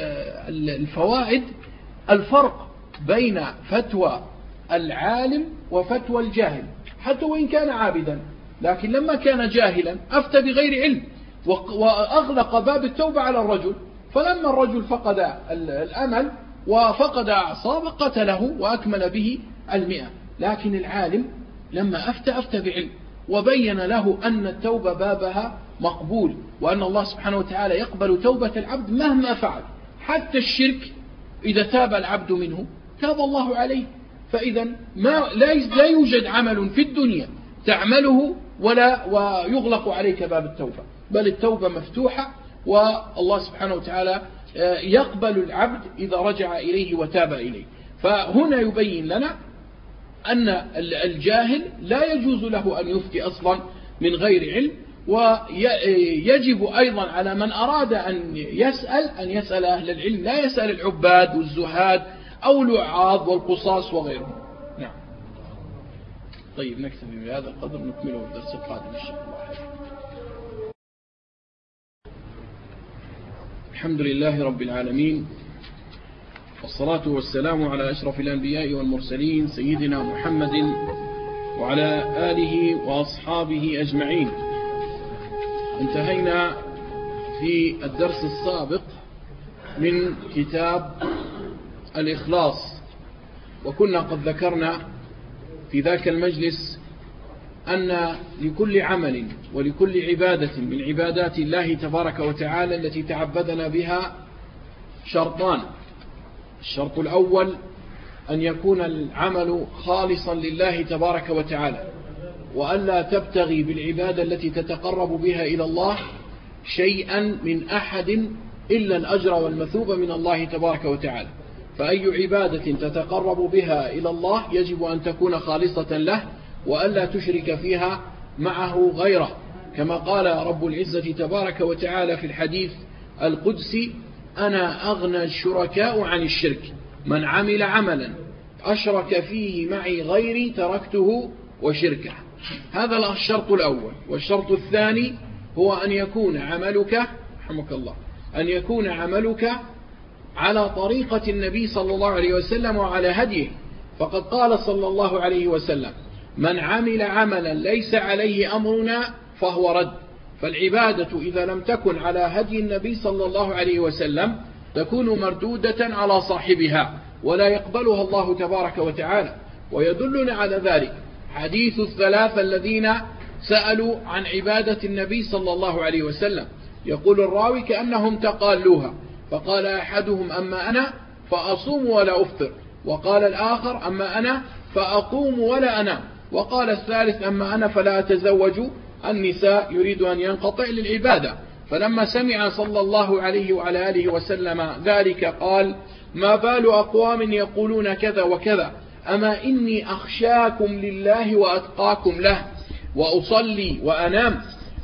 الفوائد الفرق بين فتوى العالم وفتوى الجاهل، حتى وإن كان عابدا، لكن لما كان جاهلا أفتى بغير علم وأغلق باب التوبة على الرجل. فلما الرجل فقد الأمل وفقد أعصابه قتله وأكمل به المئة. لكن العالم لما أفتى أفتى بعلم وبين له أن التوبة بابها مقبول، وأن الله سبحانه وتعالى يقبل توبة العبد مهما فعل، حتى الشرك إذا تاب العبد منه تاب الله عليه. فإذا ما لا يوجد عمل في الدنيا تعمله ولا ويغلق عليك باب التوبة، بل التوبة مفتوحة، والله سبحانه وتعالى يقبل العبد إذا رجع إليه وتاب إليه. فهنا يبين لنا أن الجاهل لا يجوز له أن يفتي أصلا من غير علم، ويجب أيضا على من أراد أن يسأل أن يسأل أهل العلم، لا يسأل العباد والزهاد أو الوعاظ والقصاص وغيرهم. نعم. طيب نكتفي بهذا القدر، نكمله في الدرس القادم إن شاء الله. الحمد لله رب العالمين، والصلاة والسلام على أشرف الأنبياء والمرسلين سيدنا محمد وعلى آله وأصحابه أجمعين. انتهينا في الدرس السابق من كتاب الإخلاص، وكنا قد ذكرنا في ذاك المجلس أن لكل عمل ولكل عبادة من عبادات الله تبارك وتعالى التي تعبدنا بها شرطان. الشرط الأول أن يكون العمل خالصا لله تبارك وتعالى، وألا تبتغي بالعبادة التي تتقرب بها إلى الله شيئا من أحد إلا الأجر والمثوبة من الله تبارك وتعالى. فأي عبادة تتقرب بها إلى الله يجب أن تكون خالصة له، وألا تشرك فيها معه غيره، كما قال رب العزة تبارك وتعالى في الحديث القدسي: أنا أغنى الشركاء عن الشرك، من عمل عملا أشرك فيه معي غيري تركته وشركه. هذا الشرط الأول. والشرط الثاني هو أن يكون عملك رحمك الله أن يكون عملك على طريقة النبي صلى الله عليه وسلم وعلى هديه، فقد قال صلى الله عليه وسلم: من عمل عملا ليس عليه أمرنا فهو رد. فالعبادة إذا لم تكن على هدي النبي صلى الله عليه وسلم تكون مردودة على صاحبها ولا يقبلها الله تبارك وتعالى. ويدلنا على ذلك حديث الثلاثة الذين سألوا عن عبادة النبي صلى الله عليه وسلم. يقول الراوي: كأنهم تقالوها، فقال أحدهم: أما أنا فأصوم ولا أفطر، وقال الآخر: أما أنا فأقوم ولا أنام، وقال الثالث: أما أنا فلا أتزوج النساء، يريد أن ينقطع للعبادة. فلما سمع صلى الله عليه وعلى آله وسلم ذلك قال: ما بال أقوام يقولون كذا وكذا، أما إني أخشاكم لله وأتقاكم له، وأصلي وأنام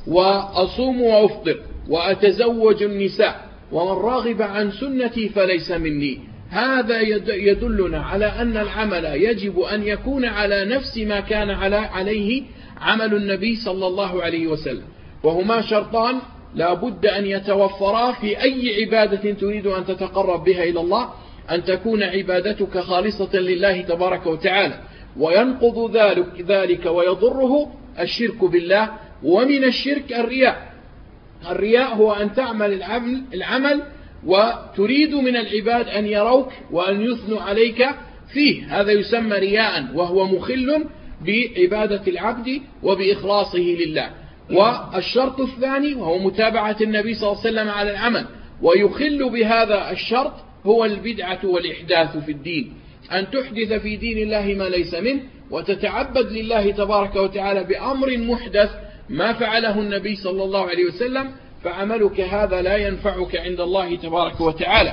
وأصوم وأفطر وأتزوج النساء، ومن راغب عن سنتي فليس مني. هذا يدلنا على أن العمل يجب أن يكون على نفس ما كان عليه عمل النبي صلى الله عليه وسلم، وهما شرطان لا بد أن يتوفرا في أي عبادة تريد أن تتقرب بها إلى الله: أن تكون عبادتك خالصة لله تبارك وتعالى، وينقض ذلك, ذلك ويضره الشرك بالله. ومن الشرك الرياء. الرياء هو أن تعمل العمل, العمل وتريد من العباد أن يروك وأن يثنوا عليك فيه، هذا يسمى رياء، وهو مخل بعبادة العبد وبإخلاصه لله. والشرط الثاني وهو متابعة النبي صلى الله عليه وسلم على العمل، ويخل بهذا الشرط هو البدعة والإحداث في الدين، أن تحدث في دين الله ما ليس منه، وتتعبد لله تبارك وتعالى بأمر محدث ما فعله النبي صلى الله عليه وسلم، فعملك هذا لا ينفعك عند الله تبارك وتعالى.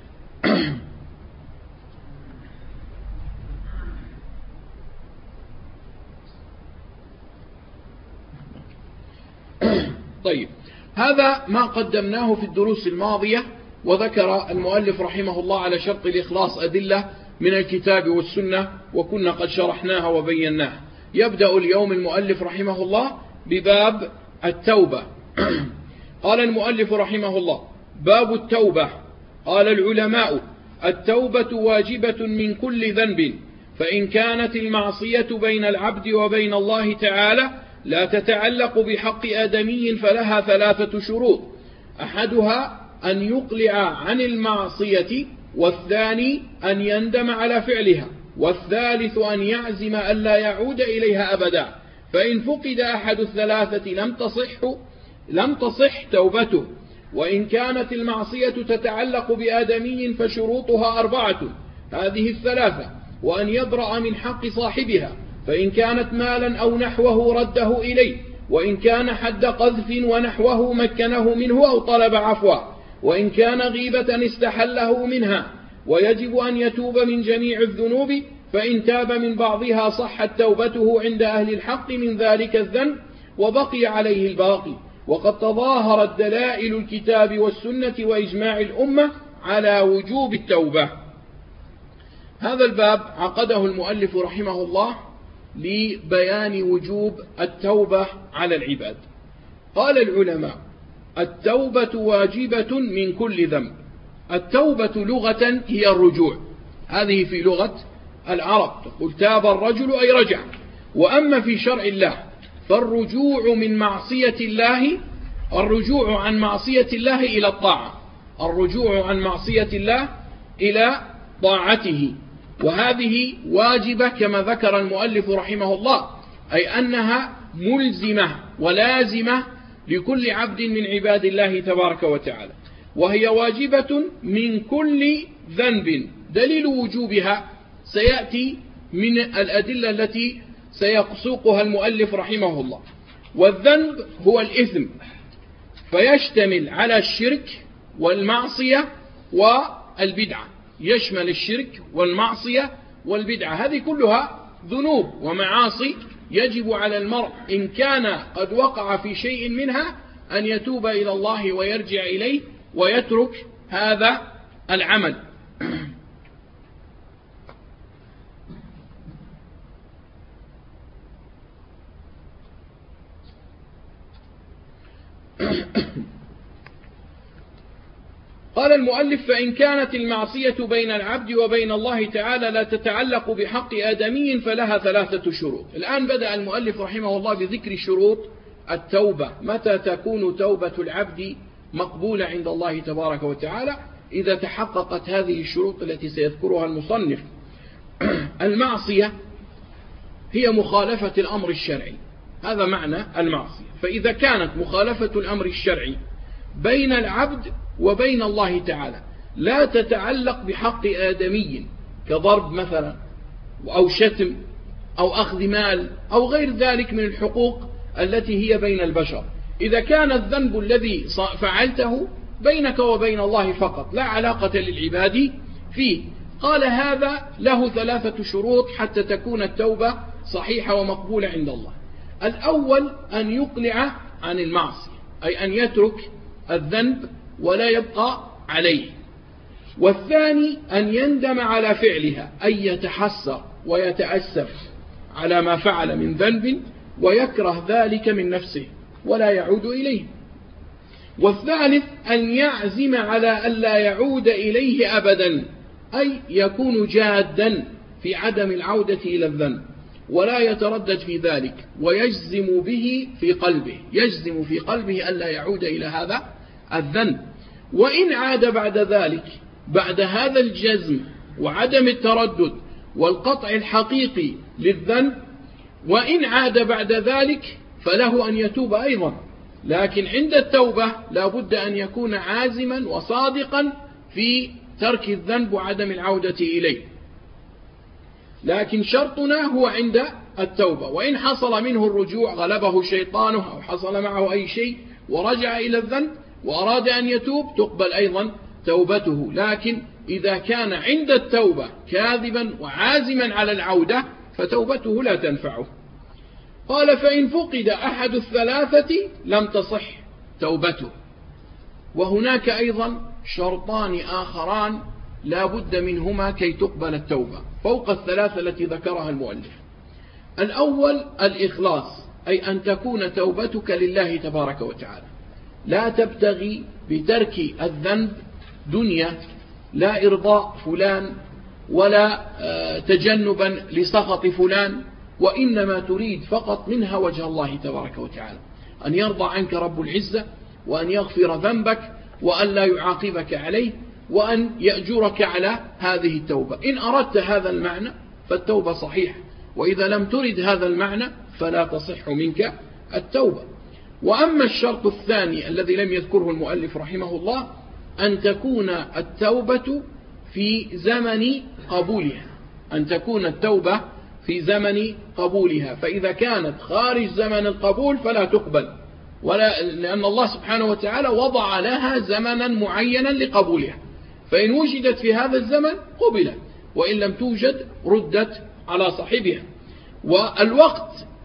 طيب، هذا ما قدمناه في الدروس الماضية. وذكر المؤلف رحمه الله على شرط الإخلاص أدلة من الكتاب والسنة، وكنا قد شرحناها وبيناها. يبدأ اليوم المؤلف رحمه الله بباب التوبة. قال المؤلف رحمه الله: باب التوبة. قال العلماء: التوبة واجبة من كل ذنب، فإن كانت المعصية بين العبد وبين الله تعالى لا تتعلق بحق آدمي فلها ثلاثة شروط: أحدها أن يقلع عن المعصية، والثاني أن يندم على فعلها، والثالث أن يعزم ألا يعود إليها أبدا. فإن فقد أحد الثلاثة لم تصح لم تصح توبته. وإن كانت المعصية تتعلق بآدمي فشروطها أربعة، هذه الثلاثة: وأن يبرأ من حق صاحبها، فإن كانت مالا أو نحوه رده إليه، وإن كان حد قذف ونحوه مكنه منه أو طلب عفوه، وإن كان غيبة استحله منها. ويجب أن يتوب من جميع الذنوب، فإن تاب من بعضها صحت توبته عند أهل الحق من ذلك الذنب، وبقي عليه الباقي، وقد تظاهرت دلائل الكتاب والسنة وإجماع الأمة على وجوب التوبة. هذا الباب عقده المؤلف رحمه الله لبيان وجوب التوبة على العباد. قال العلماء: التوبة واجبة من كل ذنب. التوبة لغة هي الرجوع، هذه في لغة العرب تقول تاب الرجل أي رجع. وأما في شرع الله فالرجوع من معصية الله، الرجوع عن معصية الله إلى الطاعة، الرجوع عن معصية الله إلى طاعته، وهذه واجبة كما ذكر المؤلف رحمه الله، أي أنها ملزمة ولازمة لكل عبد من عباد الله تبارك وتعالى، وهي واجبة من كل ذنب. دليل وجوبها سيأتي من الأدلة التي سيسوقها المؤلف رحمه الله. والذنب هو الإثم، فيشتمل على الشرك والمعصية والبدعة، يشمل الشرك والمعصية والبدعة، هذه كلها ذنوب ومعاصي يجب على المرء إن كان قد وقع في شيء منها أن يتوب إلى الله ويرجع إليه ويترك هذا العمل. قال المؤلف: فإن كانت المعصية بين العبد وبين الله تعالى لا تتعلق بحق آدمي فلها ثلاثة شروط. الآن بدأ المؤلف رحمه الله بذكر شروط التوبة، متى تكون توبة العبد مقبولة عند الله تبارك وتعالى؟ إذا تحققت هذه الشروط التي سيذكرها المصنف. المعصية هي مخالفة الأمر الشرعي، هذا معنى المعصية. فإذا كانت مخالفة الأمر الشرعي بين العبد وبين الله تعالى لا تتعلق بحق آدمي كضرب مثلا أو شتم أو أخذ مال أو غير ذلك من الحقوق التي هي بين البشر، إذا كان الذنب الذي فعلته بينك وبين الله فقط لا علاقة للعباد فيه، قال هذا له ثلاثة شروط حتى تكون التوبة صحيحة ومقبولة عند الله. الأول أن يقلع عن المعصية، أي أن يترك الذنب ولا يبقى عليه. والثاني أن يندم على فعلها، أي يتحسر ويتأسف على ما فعل من ذنب ويكره ذلك من نفسه ولا يعود إليه. والثالث أن يعزم على ألا يعود إليه أبدا، أي يكون جادا في عدم العودة إلى الذنب ولا يتردد في ذلك، ويجزم به في قلبه، يجزم في قلبه ألا يعود إلى هذا الذنب. وإن عاد بعد ذلك، بعد هذا الجزم وعدم التردد والقطع الحقيقي للذنب، وإن عاد بعد ذلك فله أن يتوب أيضا، لكن عند التوبة لا بد أن يكون عازما وصادقا في ترك الذنب وعدم العودة إليه. لكن شرطنا هو عند التوبة، وإن حصل منه الرجوع، غلبه شيطانه أو حصل معه أي شيء ورجع إلى الذنب وأراد أن يتوب، تقبل أيضا توبته. لكن إذا كان عند التوبة كاذبا وعازما على العودة فتوبته لا تنفعه. قال: فإن فقد أحد الثلاثة لم تصح توبته. وهناك أيضا شرطان آخران لا بد منهما كي تقبل التوبة فوق الثلاثة التي ذكرها المؤلف. الأول الإخلاص، أي أن تكون توبتك لله تبارك وتعالى، لا تبتغي بترك الذنب دنيا، لا إرضاء فلان ولا تجنبا لسخط فلان، وإنما تريد فقط منها وجه الله تبارك وتعالى، أن يرضى عنك رب العزة وأن يغفر ذنبك وأن لا يعاقبك عليه وأن يأجرك على هذه التوبة. إن أردت هذا المعنى فالتوبة صحيحة، وإذا لم ترد هذا المعنى فلا تصح منك التوبة. وأما الشرط الثاني الذي لم يذكره المؤلف رحمه الله، أن تكون التوبة في زمن قبولها، أن تكون التوبة في زمن قبولها، فإذا كانت خارج زمن القبول فلا تقبل، ولا لأن الله سبحانه وتعالى وضع لها زمنا معينا لقبولها، فإن وجدت في هذا الزمن قبلت، وإن لم توجد ردت على صاحبها. والوقت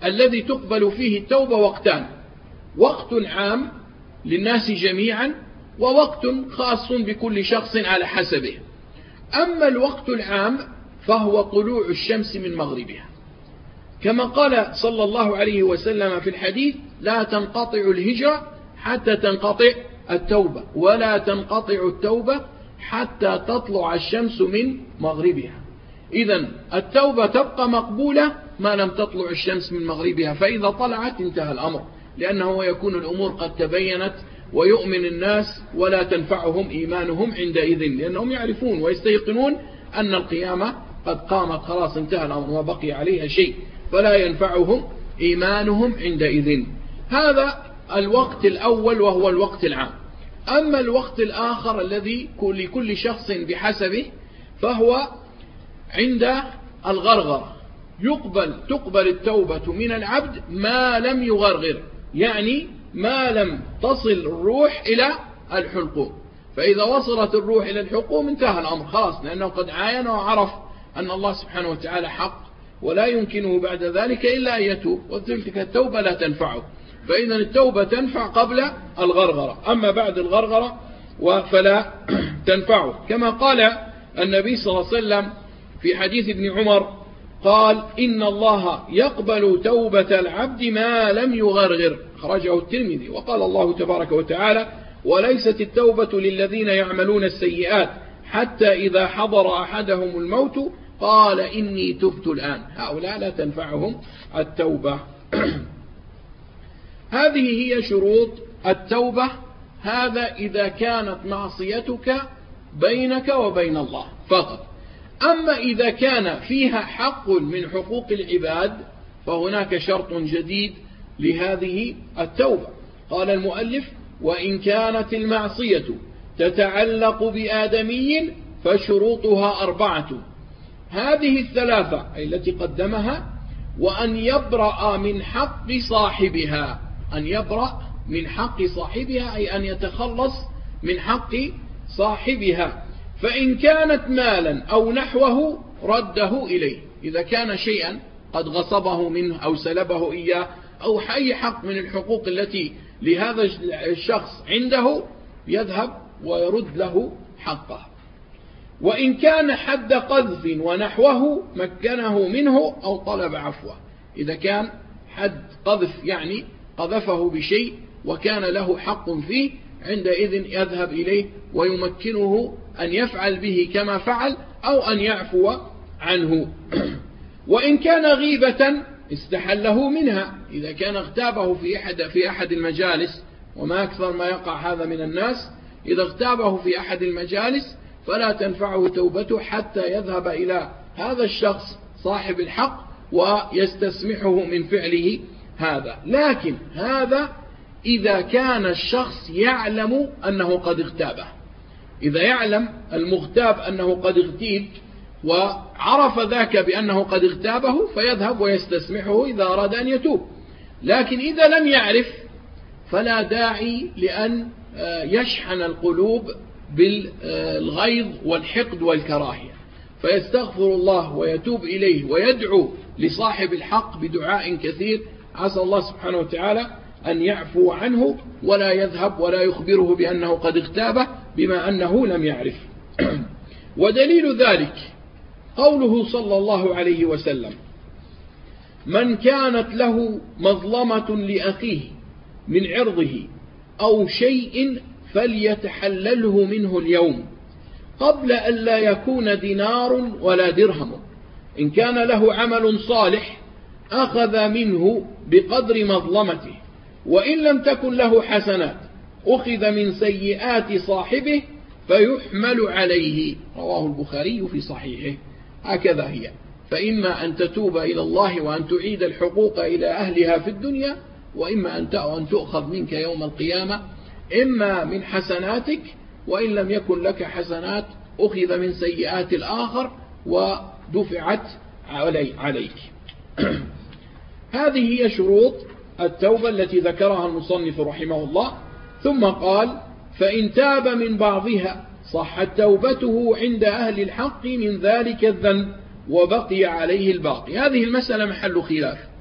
الذي تقبل فيه التوبة وقتان: وقت عام للناس جميعا، ووقت خاص بكل شخص على حسبه. أما الوقت العام فهو طلوع الشمس من مغربها، كما قال صلى الله عليه وسلم في الحديث: لا تنقطع الهجرة حتى تنقطع التوبة، ولا تنقطع التوبة حتى تطلع الشمس من مغربها. إذن التوبة تبقى مقبولة ما لم تطلع الشمس من مغربها، فإذا طلعت انتهى الأمر، لأنه يكون الأمور قد تبينت ويؤمن الناس ولا تنفعهم إيمانهم عندئذ، لأنهم يعرفون ويستيقنون أن القيامة قد قامت، خلاص انتهى الأمر ما بقي عليها شيء، فلا ينفعهم إيمانهم عندئذ. هذا الوقت الأول وهو الوقت العام. أما الوقت الآخر الذي لكل شخص بحسبه فهو عند الغرغرة، يقبل تقبل التوبة من العبد ما لم يغرغر، يعني ما لم تصل الروح إلى الحلقوم. فإذا وصلت الروح إلى الحلقوم انتهى الأمر خلاص، لأنه قد عاين وعرف أن الله سبحانه وتعالى حق ولا يمكنه بعد ذلك إلا أن يتوب، وتلك التوبة لا تنفعه. فإذا التوبة تنفع قبل الغرغرة، أما بعد الغرغرة فلا تنفعه، كما قال النبي صلى الله عليه وسلم في حديث ابن عمر قال: إن الله يقبل توبة العبد ما لم يغرغر، خرجه الترمذي. وقال الله تبارك وتعالى: وليست التوبة للذين يعملون السيئات حتى إذا حضر أحدهم الموت قال إني تبت الآن. هؤلاء لا تنفعهم التوبة. هذه هي شروط التوبة. هذا إذا كانت معصيتك بينك وبين الله فقط. أما إذا كان فيها حق من حقوق العباد فهناك شرط جديد لهذه التوبة. قال المؤلف: وإن كانت المعصية تتعلق بآدمي فشروطها أربعة. هذه الثلاثة أي التي قدمها: وأن يبرأ من حق صاحبها، أن يبرأ من حق صاحبها أي أن يتخلص من حق صاحبها. فإن كانت مالا أو نحوه رده إليه، إذا كان شيئا قد غصبه منه أو سلبه إياه أو أي حق من الحقوق التي لهذا الشخص عنده يذهب ويرد له حقه. وإن كان حد قذف ونحوه مكنه منه أو طلب عفوه، إذا كان حد قذف يعني قذفه بشيء وكان له حق فيه عندئذ يذهب إليه ويمكنه أن يفعل به كما فعل أو أن يعفو عنه. وإن كان غيبة استحله منها، إذا كان اغتابه في أحد, في أحد المجالس، وما أكثر ما يقع هذا من الناس، إذا اغتابه في أحد المجالس فلا تنفعه توبته حتى يذهب إلى هذا الشخص صاحب الحق ويستسمحه من فعله هذا. لكن هذا إذا كان الشخص يعلم أنه قد اغتابه، إذا يعلم المغتاب أنه قد اغتيب وعرف ذاك بأنه قد اغتابه فيذهب ويستسمحه إذا أراد أن يتوب. لكن إذا لم يعرف فلا داعي لأن يشحن القلوب بالغيظ والحقد والكراهية، فيستغفر الله ويتوب إليه ويدعو لصاحب الحق بدعاء كثير عسى الله سبحانه وتعالى أن يعفو عنه ولا يذهب ولا يخبره بأنه قد اغتابه بما أنه لم يعرف. ودليل ذلك قوله صلى الله عليه وسلم: من كانت له مظلمة لأخيه من عرضه أو شيء فليتحلله منه اليوم قبل أن لا يكون دينار ولا درهم. إن كان له عمل صالح أخذ منه بقدر مظلمته، وإن لم تكن له حسنات أخذ من سيئات صاحبه فيحمل عليه. رواه البخاري في صحيحه. هكذا هي، فإما أن تتوب إلى الله وأن تعيد الحقوق إلى أهلها في الدنيا، وإما أن تؤخذ منك يوم القيامة إما من حسناتك، وإن لم يكن لك حسنات أخذ من سيئات الآخر ودفعت عليك. هذه هي شروط التوبة التي ذكرها المصنف رحمه الله. ثم قال: فإن تاب من بعضها صحت توبته عند أهل الحق من ذلك الذنب وبقي عليه الباقي. هذه المسألة محل خلاف،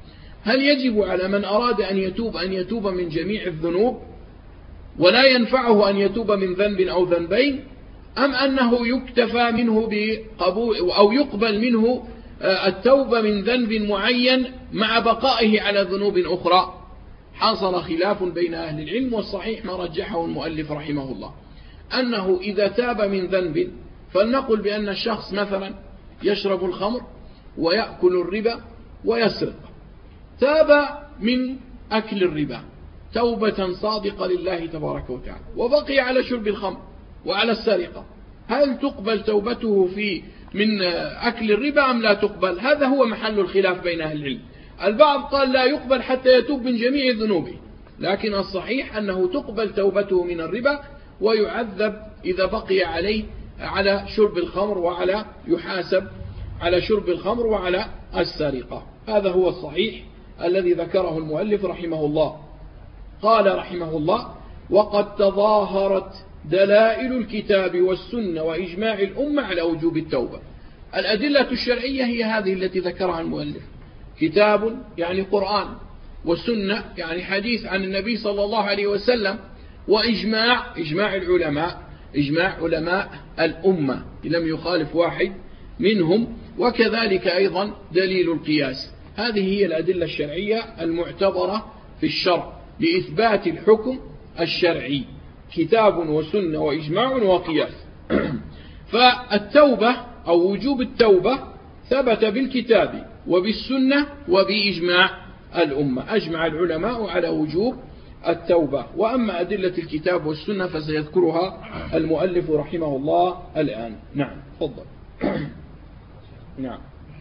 هل يجب على من أراد أن يتوب أن يتوب من جميع الذنوب ولا ينفعه أن يتوب من ذنب أو ذنبين، أم أنه يكتفى منه بقبول أو يقبل منه التوبة من ذنب معين مع بقائه على ذنوب أخرى؟ حصل خلاف بين أهل العلم، والصحيح ما رجحه المؤلف رحمه الله أنه إذا تاب من ذنب، فلنقل بأن الشخص مثلا يشرب الخمر ويأكل الربا ويسرق، تاب من أكل الربا توبة صادقة لله تبارك وتعالى وبقي على شرب الخمر وعلى السرقة، هل تقبل توبته في من أكل الربا أم لا تقبل؟ هذا هو محل الخلاف بين أهل العلم. البعض قال لا يقبل حتى يتوب من جميع ذنوبه، لكن الصحيح أنه تقبل توبته من الربا ويعذب إذا بقي عليه على شرب الخمر وعلى يحاسب على شرب الخمر وعلى السرقة. هذا هو الصحيح الذي ذكره المؤلف رحمه الله. قال رحمه الله: وقد تظاهرت دلائل الكتاب والسنة وإجماع الأمة على وجوب التوبة. الأدلة الشرعية هي هذه التي ذكرها المؤلف، كتاب يعني قرآن، والسنة يعني حديث عن النبي صلى الله عليه وسلم، وإجماع إجماع العلماء إجماع علماء الأمة لم يخالف واحد منهم، وكذلك أيضا دليل القياس. هذه هي الأدلة الشرعية المعتبرة في الشرع لإثبات الحكم الشرعي، كتاب وسنة وإجماع وقياس. فالتوبة أو وجوب التوبة ثبت بالكتاب وبالسنة وبإجماع الأمة، أجمع العلماء على وجوب التوبة. وأما أدلة الكتاب والسنة فسيذكرها المؤلف رحمه الله الآن. نعم تفضل. نعم.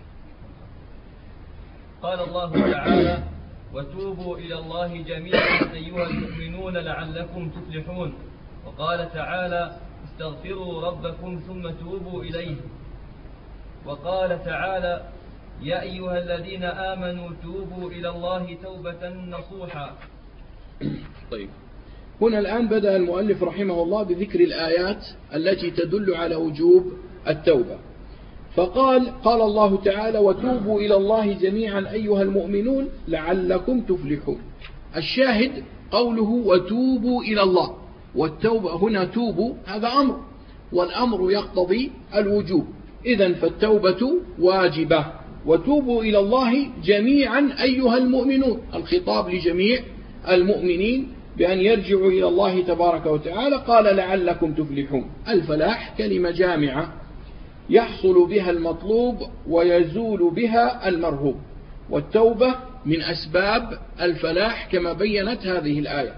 قال الله تعالى: وتوبوا إلى الله جميعا أيها المؤمنون لعلكم تفلحون. وقال تعالى: استغفروا ربكم ثم توبوا إليه. وقال تعالى: يا أيها الذين آمنوا توبوا إلى الله توبة نصوحا. طيب، هنا الآن بدأ المؤلف رحمه الله بذكر الآيات التي تدل على وجوب التوبة، فقال: قال الله تعالى: وتوبوا إلى الله جميعا أيها المؤمنون لعلكم تفلحون. الشاهد قوله وتوبوا إلى الله، والتوبة هنا توبوا هذا أمر، والأمر يقتضي الوجوب، إذن فالتوبة واجبة. وتوبوا إلى الله جميعا أيها المؤمنون، الخطاب لجميع المؤمنين بأن يرجعوا إلى الله تبارك وتعالى. قال لعلكم تفلحون. الفلاح كلمة جامعة يحصل بها المطلوب ويزول بها المرهوب، والتوبة من أسباب الفلاح كما بينت هذه الآية.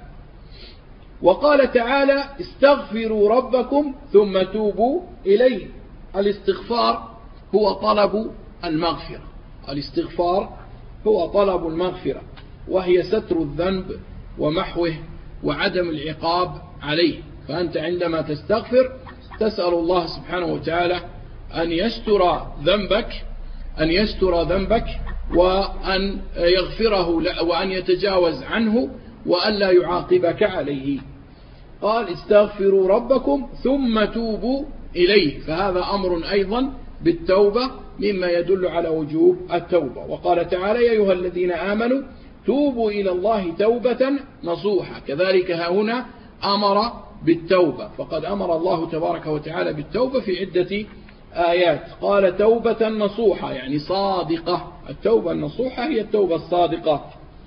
وقال تعالى: استغفروا ربكم ثم توبوا إليه. الاستغفار هو طلب المغفرة، الاستغفار هو طلب المغفرة، وهي ستر الذنب ومحوه وعدم العقاب عليه. فأنت عندما تستغفر تسأل الله سبحانه وتعالى أن يستر ذنبك أن يستر ذنبك وأن يغفره وأن يتجاوز عنه وأن لا يعاقبك عليه. قال: استغفروا ربكم ثم توبوا إليه، فهذا أمر أيضا بالتوبة مما يدل على وجوب التوبة. وقال تعالى: يا أيها الذين آمنوا توبوا إلى الله توبة نصوحا. كذلك هنا أمر بالتوبة، فقد أمر الله تبارك وتعالى بالتوبة في عدة آيات. قال: توبة نصوحا يعني صادقة. التوبة النصوحة هي التوبة الصادقة.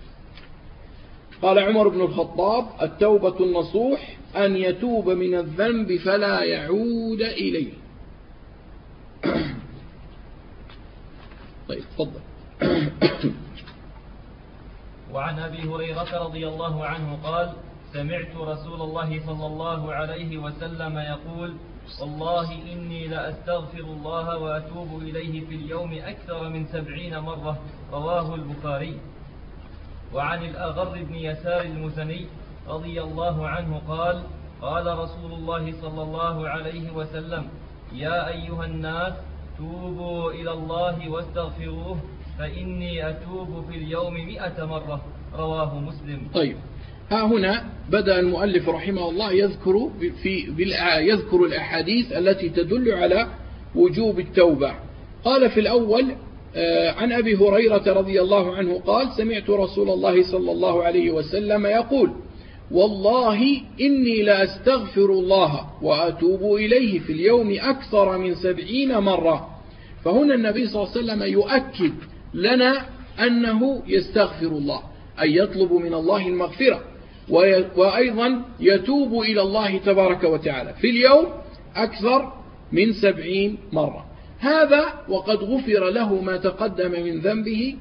قال عمر بن الخطاب: التوبة النصوح أن يتوب من الذنب فلا يعود إليه. طيب تفضل. وعن أبي هريرة رضي الله عنه قال: سمعت رسول الله صلى الله عليه وسلم يقول: والله إني لأستغفر الله وأتوب إليه في اليوم أكثر من سبعين مرة. رواه البخاري. وعن الأغر بن يسار المزني رضي الله عنه قال: قال رسول الله صلى الله عليه وسلم: يا أيها الناس توبوا إلى الله واستغفروه فإني أتوب في اليوم مئة مرة. رواه مسلم. طيب، ها هنا بدأ المؤلف رحمه الله يذكر في يذكر الأحاديث التي تدل على وجوب التوبة. قال في الأول: عن أبي هريرة رضي الله عنه قال سمعت رسول الله صلى الله عليه وسلم يقول والله إني لأستغفر الله وأتوب إليه في اليوم أكثر من سبعين مرة. فهنا النبي صلى الله عليه وسلم يؤكد لنا أنه يستغفر الله، أي يطلب من الله المغفرة، وأيضا يتوب إلى الله تبارك وتعالى في اليوم أكثر من سبعين مرة. هذا وقد غفر له ما تقدم من ذنبه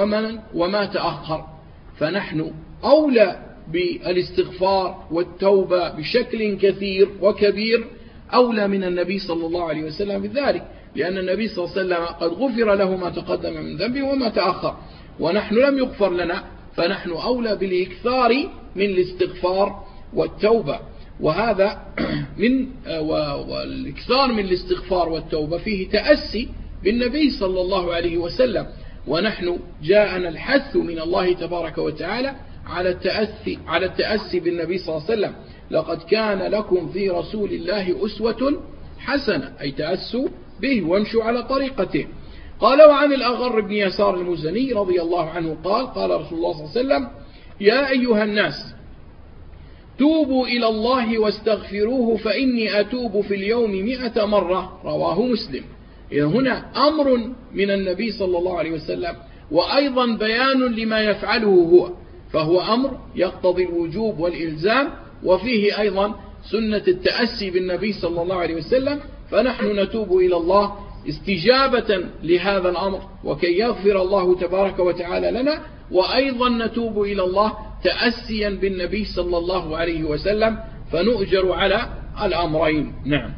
وما تأخر، فنحن أولى بالاستغفار والتوبة بشكل كثير وكبير، أولى من النبي صلى الله عليه وسلم بذلك، لأن النبي صلى الله عليه وسلم قد غفر له ما تقدم من ذنبه وما تأخر، ونحن لم يغفر لنا، فنحن أولى بالإكثار من الاستغفار والتوبة. وهذا من والإكثار من الاستغفار والتوبة فيه تأسي بالنبي صلى الله عليه وسلم، ونحن جاءنا الحث من الله تبارك وتعالى على التأسي على التأسي بالنبي صلى الله عليه وسلم. لقد كان لكم في رسول الله أسوة حسنة، أي تأسوا به وامشوا على طريقته. قال وعن الأغر بن يسار المزني رضي الله عنه قال قال رسول الله صلى الله عليه وسلم يا أيها الناس توبوا إلى الله واستغفروه فإني أتوب في اليوم مئة مرة، رواه مسلم. إذا هنا أمر من النبي صلى الله عليه وسلم، وأيضا بيان لما يفعله هو، فهو أمر يقتضي الوجوب والإلزام، وفيه أيضا سنة التأسي بالنبي صلى الله عليه وسلم، فنحن نتوب إلى الله استجابة لهذا الأمر وكي يغفر الله تبارك وتعالى لنا، وأيضا نتوب إلى الله تأسيا بالنبي صلى الله عليه وسلم، فنؤجر على الأمرين. نعم.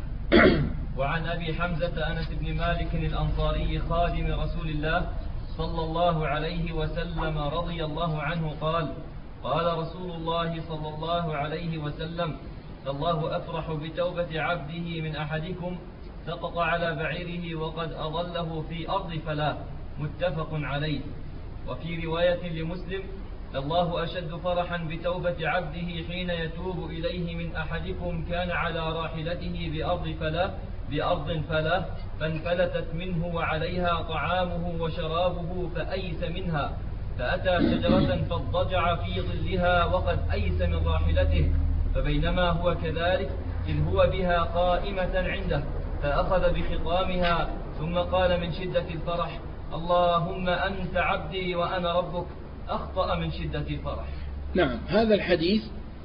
وعن أبي حمزة أنس بن مالك الأنصاري خادم رسول الله صلى الله عليه وسلم رضي الله عنه قال قال رسول الله صلى الله عليه وسلم الله أفرح بتوبة عبده من أحدكم سقط على بعيره وقد أضله في أرض فلا، متفق عليه. وفي رواية لمسلم الله أشد فرحا بتوبة عبده حين يتوب إليه من أحدكم كان على راحلته بأرض فلا بأرض فلا فانفلتت منه وعليها طعامه وشرابه فأيس منها، فأتى شجرة فاضطجع في ظلها وقد أيس من راحلته، فبينما هو كذلك إذ هو بها قائمة عنده فأخذ بخطامها ثم قال من شدة الفرح اللهم أنت عبدي وأنا ربك، أخطأ من شدة الفرح. نعم، هذا الحديث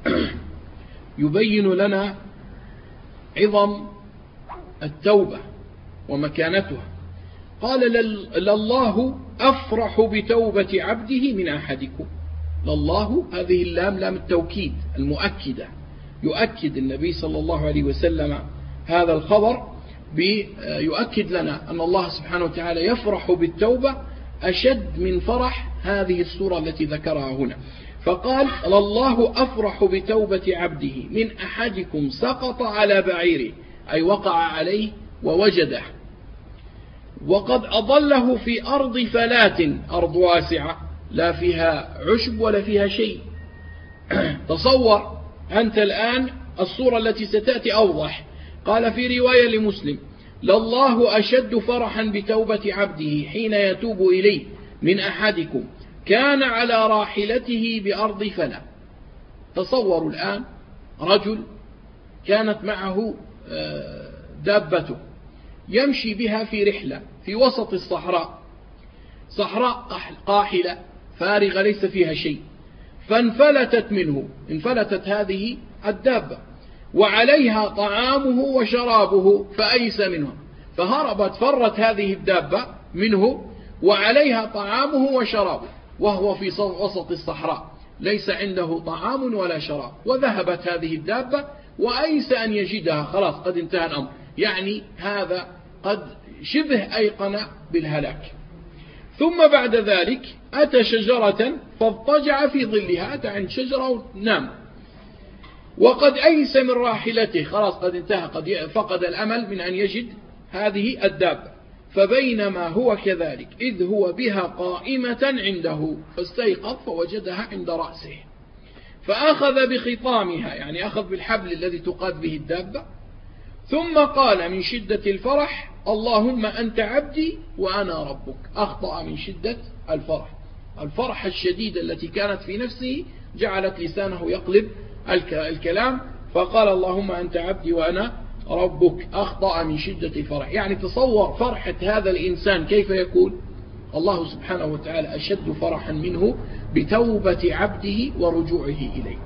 يبين لنا عظم التوبة ومكانتها. قال لله أفرح بتوبة عبده من أحدكم. لله هذه اللام لام التوكيد المؤكدة، يؤكد النبي صلى الله عليه وسلم هذا الخبر، يؤكد لنا أن الله سبحانه وتعالى يفرح بالتوبة أشد من فرح هذه السورة التي ذكرها هنا. فقال لله أفرح بتوبة عبده من أحدكم سقط على بعيره، أي وقع عليه ووجده، وقد أضله في أرض فلات، أرض واسعة لا فيها عشب ولا فيها شيء. تصور أنت الآن الصورة التي ستأتي أوضح. قال في رواية لمسلم لله أشد فرحا بتوبة عبده حين يتوب إليه من أحدكم كان على راحلته بأرض فلا. تصوروا الآن رجل كانت معه دابته يمشي بها في رحلة في وسط الصحراء، صحراء قاحلة فارغة ليس فيها شيء، فانفلتت منه انفلتت هذه الدابة وعليها طعامه وشرابه فأيس منه، فهربت فرت هذه الدابة منه وعليها طعامه وشرابه، وهو في وسط الصحراء ليس عنده طعام ولا شراب، وذهبت هذه الدابة وأيس أن يجدها، خلاص قد انتهى الأمر، يعني هذا قد شبه أيقن بالهلاك. ثم بعد ذلك أتى شجرة فاضطجع في ظلها، أتى عند شجرة ونام، وقد أيس من راحلته، خلاص قد انتهى، قد فقد الأمل من أن يجد هذه الدابة. فبينما هو كذلك إذ هو بها قائمة عنده فاستيقظ فوجدها عند رأسه، فأخذ بخطامها، يعني أخذ بالحبل الذي تقاد به الدابة، ثم قال من شدة الفرح اللهم أنت عبدي وأنا ربك، أخطأ من شدة الفرح. الفرح الشديدة التي كانت في نفسه جعلت لسانه يقلب الكلام، فقال اللهم أنت عبدي وأنا ربك، أخطأ من شدة الفرح. يعني تصور فرحة هذا الإنسان كيف يكون. الله سبحانه وتعالى أشد فرحا منه بتوبة عبده ورجوعه إليه.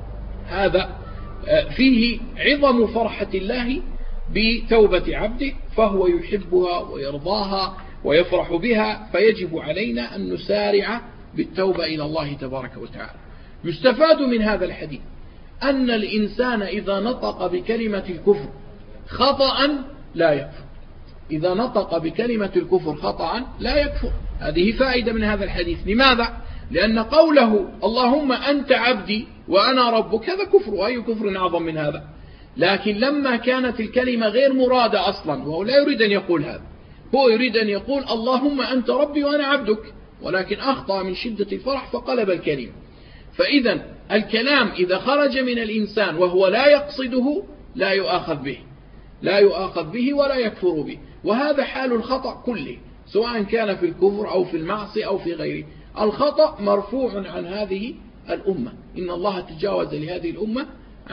هذا فيه عظم فرحة الله بتوبة عبده، فهو يحبها ويرضاها ويفرح بها، فيجب علينا أن نسارع بالتوبة إلى الله تبارك وتعالى. يستفاد من هذا الحديث أن الإنسان إذا نطق بكلمة الكفر خطأ لا يكفر. إذا نطق بكلمة الكفر خطأ لا يكفر. هذه فائدة من هذا الحديث. لماذا؟ لأن قوله اللهم أنت عبدي وأنا ربك هذا كفر، وأي كفر أعظم من هذا. لكن لما كانت الكلمة غير مرادة أصلا، وهو لا يريد أن يقول هذا، هو يريد أن يقول اللهم أنت ربي وأنا عبدك، ولكن أخطأ من شدة الفرح فقلب الكلمة. فإذا الكلام إذا خرج من الإنسان وهو لا يقصده لا يؤاخذ به، لا يؤاخذ به ولا يكفر به. وهذا حال الخطأ كله، سواء كان في الكفر أو في المعصية أو في غيره. الخطأ مرفوع عن هذه الأمة. إن الله تجاوز لهذه الأمة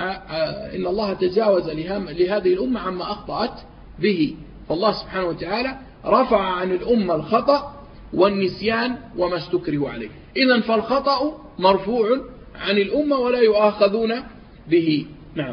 إن الله تجاوز لهذه الأمة عما أخطأت به. فالله سبحانه وتعالى رفع عن الأمة الخطأ والنسيان وما استكرهوا عليه. إذن فالخطأ مرفوع عن الأمة ولا يؤاخذون به. نعم.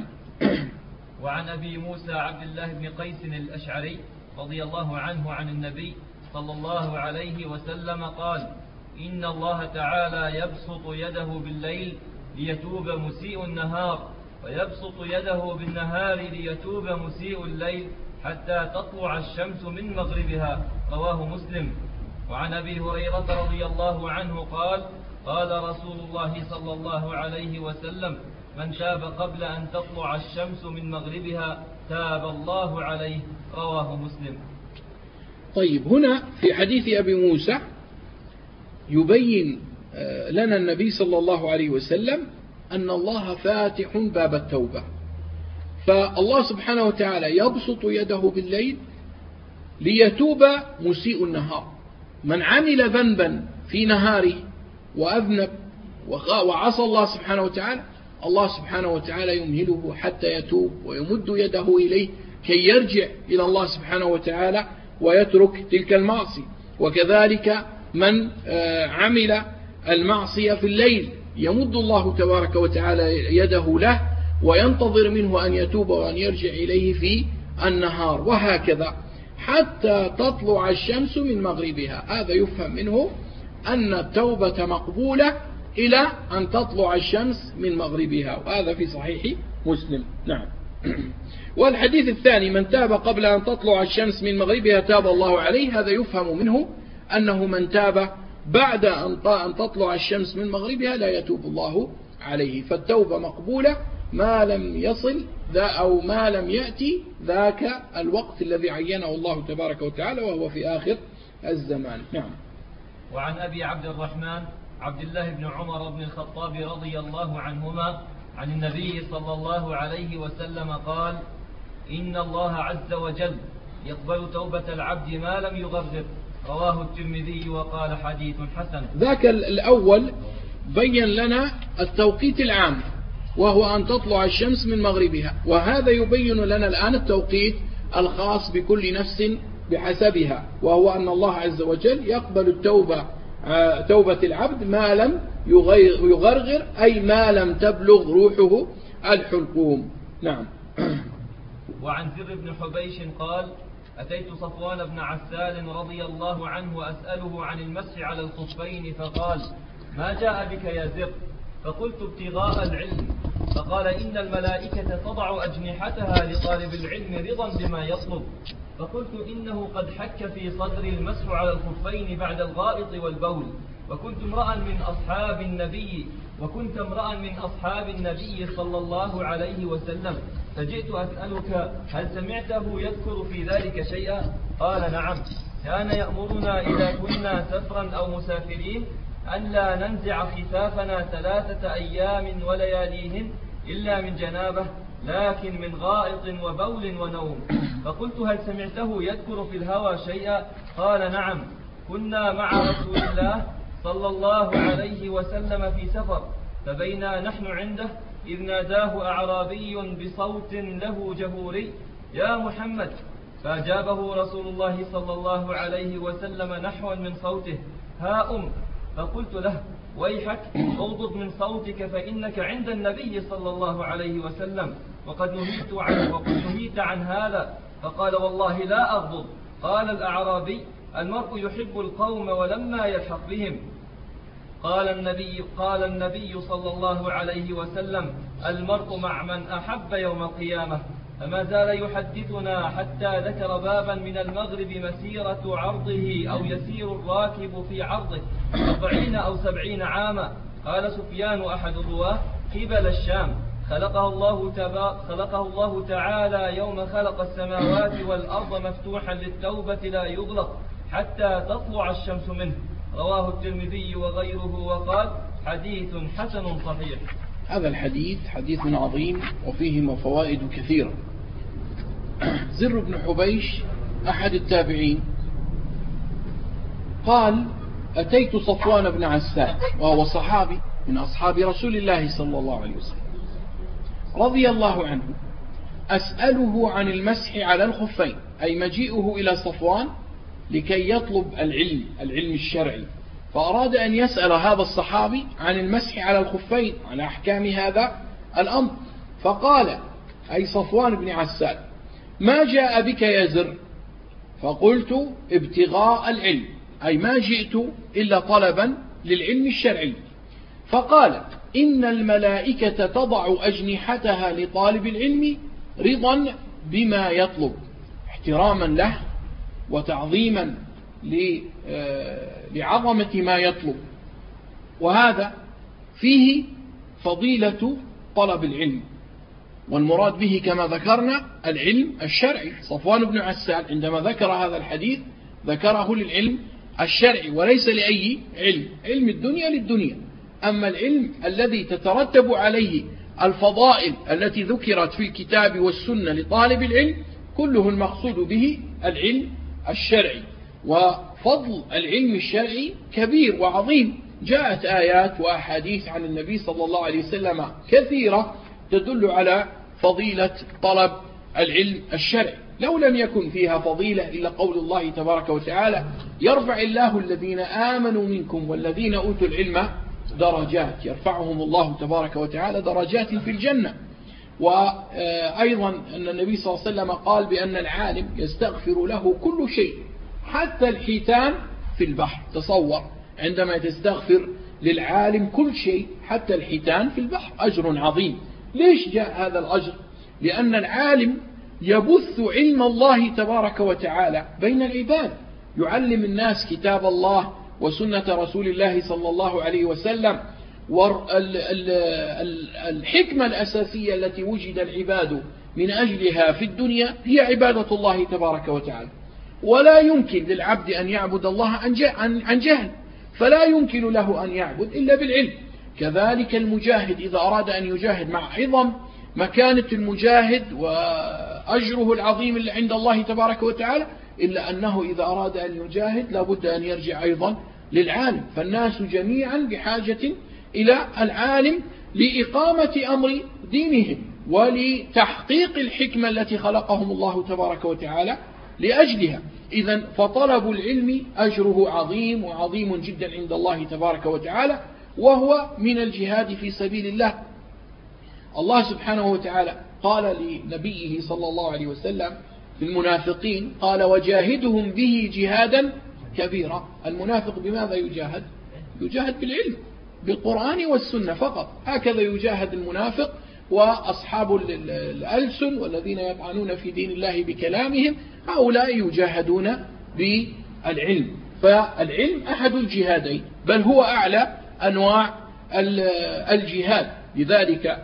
وعن أبي موسى عبد الله بن قيس الأشعري رضي الله عنه عن النبي صلى الله عليه وسلم قال: إن الله تعالى يبسط يده بالليل ليتوب مسيء النهار، ويبسط يده بالنهار ليتوب مسيء الليل حتى تطلع الشمس من مغربها. رواه مسلم. وعن أبي هريرة رضي الله عنه قال: قال رسول الله صلى الله عليه وسلم: من تاب قبل أن تطلع الشمس من مغربها تاب الله عليه. رواه مسلم. طيب، هنا في حديث أبي موسى يبين لنا النبي صلى الله عليه وسلم أن الله فاتح باب التوبة. فالله سبحانه وتعالى يبسط يده بالليل ليتوب مسيء النهار. من عمل ذنبا في نهاره وأذنب وعصى الله سبحانه وتعالى، الله سبحانه وتعالى يمهله حتى يتوب ويمد يده إليه كي يرجع إلى الله سبحانه وتعالى ويترك تلك المعصية. وكذلك من عمل المعصية في الليل يمد الله تبارك وتعالى يده له وينتظر منه أن يتوب وأن يرجع إليه في النهار، وهكذا حتى تطلع الشمس من مغربها. هذا يفهم منه أن التوبة مقبولة إلى أن تطلع الشمس من مغربها، وهذا في صحيح مسلم. نعم. والحديث الثاني: من تاب قبل أن تطلع الشمس من مغربها تاب الله عليه. هذا يفهم منه أنه من تاب بعد أن تطلع الشمس من مغربها لا يتوب الله عليه. فالتوبة مقبولة ما لم يصل ذا أو ما لم يأتي ذاك الوقت الذي عينه الله تبارك وتعالى، وهو في آخر الزمان. نعم. وعن أبي عبد الرحمن عبد الله بن عمر بن الخطاب رضي الله عنهما عن النبي صلى الله عليه وسلم قال: إن الله عز وجل يقبل توبة العبد ما لم يغرر. رواه الترمذي وقال حديث حسن. ذاك الأول بين لنا التوقيت العام وهو أن تطلع الشمس من مغربها، وهذا يبين لنا الآن التوقيت الخاص بكل نفس بحسبها، وهو أن الله عز وجل يقبل التوبة توبة العبد ما لم يغرغر، أي ما لم تبلغ روحه الحلقوم. نعم. وعن زر بن حبيش قال: أتيت صفوان بن عسال رضي الله عنه أسأله عن المسح على الخفين، فقال: ما جاء بك يا زر؟ فقلت: ابتغاء العلم. فقال: إن الملائكة تضع أجنحتها لطالب العلم رضا بما يطلب. فقلت: إنه قد حك في صدري المسح على الخفين بعد الغائط والبول، وكنت امرأ من أصحاب النبي وكنت امرأ من أصحاب النبي صلى الله عليه وسلم، فجئت أسألك هل سمعته يذكر في ذلك شيئا؟ قال: نعم، كان يأمرنا إذا كنا سفرا أو مسافرين أن لا ننزع خفافنا ثلاثة أيام ولياليهن إلا من جنابه، لكن من غائط وبول ونوم. فقلت هل سمعته يذكر في الهوى شيئا؟ قال نعم، كنا مع رسول الله صلى الله عليه وسلم في سفر، فبينا نحن عنده إذ ناداه أعرابي بصوت له جهوري: يا محمد. فأجابه رسول الله صلى الله عليه وسلم نحوا من صوته: ها أم. فقلت له: ويحك اغضض من صوتك فإنك عند النبي صلى الله عليه وسلم وقد نهيت عن, وقد نهيت عن هذا. فقال: والله لا أغضض. قال الأعرابي: المرء يحب القوم ولما يلحق بهم. قال النبي, قال النبي صلى الله عليه وسلم: المرء مع من أحب يوم القيامة. فما زال يحدثنا حتى ذكر بابا من المغرب مسيرة عرضه أو يسير الراكب في عرضه أربعين أو سبعين عاما. قال سفيان أحد الرواة: قبل الشام. خلقه الله, تبا خلقه الله تعالى يوم خلق السماوات والأرض مفتوحا للتوبة لا يغلق حتى تطلع الشمس منه. رواه الترمذي وغيره وقال: حديث حسن صحيح. هذا الحديث حديث عظيم وفيه فوائد كثيرة. زر بن حبيش أحد التابعين قال: أتيت صفوان بن عسال وهو صحابي من أصحاب رسول الله صلى الله عليه وسلم رضي الله عنه، أسأله عن المسح على الخفين، أي مجيئه إلى صفوان لكي يطلب العلم العلم الشرعي، فأراد أن يسأل هذا الصحابي عن المسح على الخفين، على أحكام هذا الأمر. فقال، أي صفوان بن عسال: ما جاء بك يا زر؟ فقلت: ابتغاء العلم، أي ما جئت إلا طلبا للعلم الشرعي. فقال: إن الملائكة تضع أجنحتها لطالب العلم رضا بما يطلب، احتراما له وتعظيما لعظمة ما يطلب. وهذا فيه فضيلة طلب العلم، والمراد به كما ذكرنا العلم الشرعي. صفوان بن عسال عندما ذكر هذا الحديث ذكره للعلم الشرعي وليس لأي علم، علم الدنيا للدنيا. أما العلم الذي تترتب عليه الفضائل التي ذكرت في الكتاب والسنة لطالب العلم كله المقصود به العلم الشرعي. وفضل العلم الشرعي كبير وعظيم، جاءت آيات وأحاديث عن النبي صلى الله عليه وسلم كثيرة تدل على فضيلة طلب العلم الشرعي. لو لم يكن فيها فضيلة إلا قول الله تبارك وتعالى: يرفع الله الذين آمنوا منكم والذين أوتوا العلم درجات، يرفعهم الله تبارك وتعالى درجات في الجنة. وأيضا أن النبي صلى الله عليه وسلم قال بأن العالم يستغفر له كل شيء حتى الحيتان في البحر. تصور عندما تستغفر للعالم كل شيء حتى الحيتان في البحر، أجر عظيم. ليش جاء هذا الأجر؟ لأن العالم يبث علم الله تبارك وتعالى بين العباد، يعلم الناس كتاب الله وسنة رسول الله صلى الله عليه وسلم. والحكمة الأساسية التي وجد العباد من أجلها في الدنيا هي عبادة الله تبارك وتعالى، ولا يمكن للعبد أن يعبد الله عن جهل، فلا يمكن له أن يعبد إلا بالعلم. كذلك المجاهد إذا أراد أن يجاهد، مع عظم مكانة المجاهد وأجره العظيم اللي عند الله تبارك وتعالى، إلا أنه إذا أراد أن يجاهد لابد أن يرجع أيضا للعالم. فالناس جميعا بحاجة إلى العالم لإقامة أمر دينهم ولتحقيق الحكمة التي خلقهم الله تبارك وتعالى لأجلها. إذن فطلب العلم أجره عظيم وعظيم جدا عند الله تبارك وتعالى، وهو من الجهاد في سبيل الله. الله سبحانه وتعالى قال لنبيه صلى الله عليه وسلم في المنافقين، قال: وجاهدهم به جهادا كبيرا. المنافق بماذا يجاهد؟ يجاهد بالعلم، بالقرآن والسنة فقط. هكذا يجاهد المنافق وأصحاب الألسن والذين يطعنون في دين الله بكلامهم، هؤلاء يجاهدون بالعلم. فالعلم أحد الجهادين، بل هو أعلى أنواع الجهاد. لذلك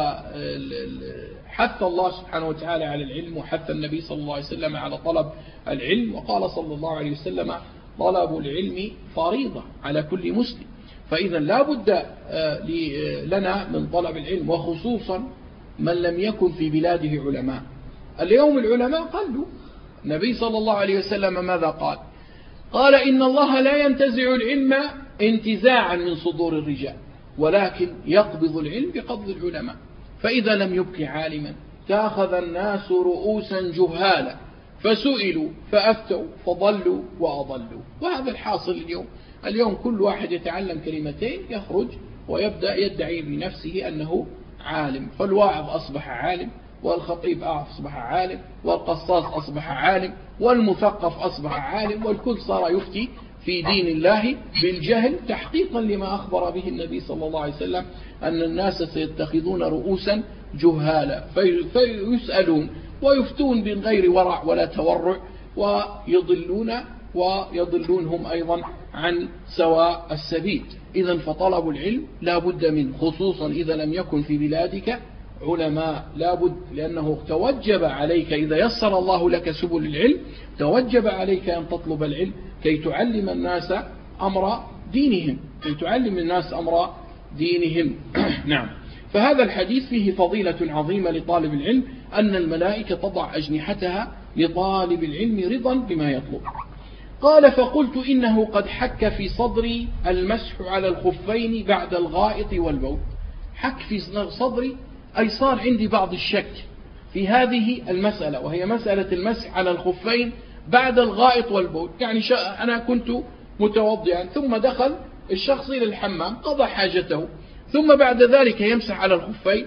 فحث الله سبحانه وتعالى على العلم، وحث النبي صلى الله عليه وسلم على طلب العلم، وقال صلى الله عليه وسلم: طلب العلم فريضة على كل مسلم. فإذا لا بد لنا من طلب العلم، وخصوصا من لم يكن في بلاده علماء. اليوم العلماء قلوا. النبي صلى الله عليه وسلم ماذا قال؟ قال إن الله لا ينتزع العلم انتزاعا من صدور الرجال، ولكن يقبض العلم بقبض العلماء. فإذا لم يبق عالما تأخذ الناس رؤوسا جهالا فسئلوا فأفتوا فضلوا وأضلوا. وهذا الحاصل اليوم. اليوم كل واحد يتعلم كلمتين يخرج ويبدأ يدعي بنفسه أنه عالم، فالواعظ أصبح عالم، والخطيب أصبح عالم، والقصاص أصبح عالم، والمثقف أصبح عالم، والكل صار يفتي في دين الله بالجهل تحقيقا لما أخبر به النبي صلى الله عليه وسلم أن الناس سيتخذون رؤوسا جهالا فيسألون ويفتون من غير ورع ولا تورع ويضلون ويضلونهم أيضا عن سواء السبيل. إذن فطلب العلم لا بد منه، خصوصا إذا لم يكن في بلادك علماء، لا بد، لأنه توجب عليك إذا يسر الله لك سبل العلم توجب عليك أن تطلب العلم كي تعلم الناس أمر دينهم كي تعلم الناس أمر دينهم. نعم. فهذا الحديث فيه فضيلة عظيمة لطالب العلم، أن الملائكة تضع أجنحتها لطالب العلم رضا بما يطلب. قال فقلت إنه قد حك في صدري المسح على الخفين بعد الغائط والبول. حك في صدري أي صار عندي بعض الشك في هذه المسألة، وهي مسألة المسح على الخفين بعد الغائط والبول. يعني أنا كنت متوضئا ثم دخل الشخص إلى الحمام قضى حاجته ثم بعد ذلك يمسح على الخفين،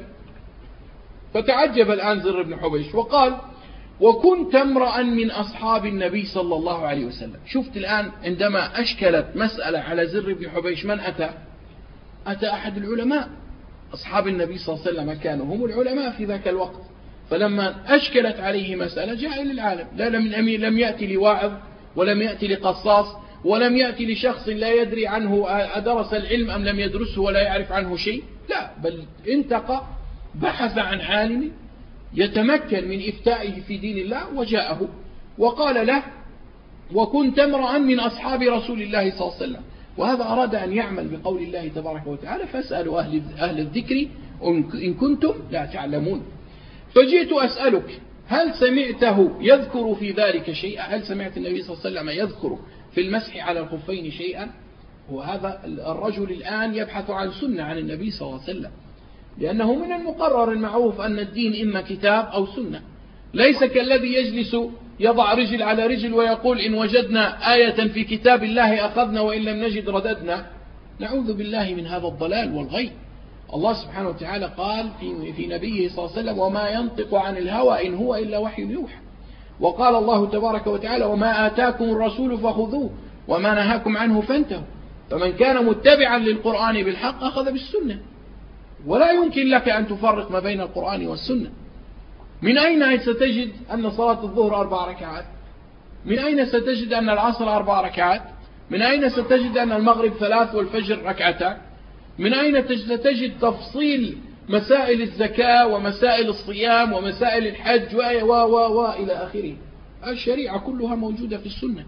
فتعجب الآن زر بن حبيش وقال وكنت امرأ من أصحاب النبي صلى الله عليه وسلم. شفت الآن عندما أشكلت مسألة على زر بن حبيش من أتى؟ أتى أحد العلماء. أصحاب النبي صلى الله عليه وسلم كانوا هم العلماء في ذاك الوقت، فلما أشكلت عليه مسألة جاء إلى العالم. لا لم يأتي لواعظ ولم يأتي لقصاص ولم يأتي لشخص لا يدري عنه أدرس العلم أم لم يدرسه ولا يعرف عنه شيء، لا، بل انتقى بحث عن عالم يتمكن من إفتائه في دين الله وجاءه وقال له وكنت امرأ من أصحاب رسول الله صلى الله عليه وسلم. وهذا أراد أن يعمل بقول الله تبارك وتعالى فاسألوا أهل, أهل الذكر إن كنتم لا تعلمون. فجئت أسألك هل سمعته يذكر في ذلك شيئا؟ هل سمعت النبي صلى الله عليه وسلم يذكر في المسح على الخفين شيئا؟ وهذا الرجل الآن يبحث عن سنة عن النبي صلى الله عليه وسلم، لأنه من المقرر المعروف أن الدين إما كتاب أو سنة، ليس كالذي يجلس يضع رجل على رجل ويقول إن وجدنا آية في كتاب الله أخذنا وإن لم نجد رددنا. نعوذ بالله من هذا الضلال والغي. الله سبحانه وتعالى قال في, في نبيه صلى الله عليه وسلم وما ينطق عن الهوى إن هو إلا وحي يوحى. وقال الله تبارك وتعالى وما آتاكم الرسول فخذوه وما نهاكم عنه فانتهوا. فمن كان متبعا للقرآن بالحق أخذ بالسنة، ولا يمكن لك أن تفرق ما بين القرآن والسنة. من أين ستجد أن صلاة الظهر أربع ركعات؟ من أين ستجد أن العصر أربع ركعات؟ من أين ستجد أن المغرب ثلاث والفجر ركعتان؟ من أين ستجد تفصيل مسائل الزكاة ومسائل الصيام ومسائل الحج و و و إلى آخره؟ الشريعة كلها موجودة في السنة.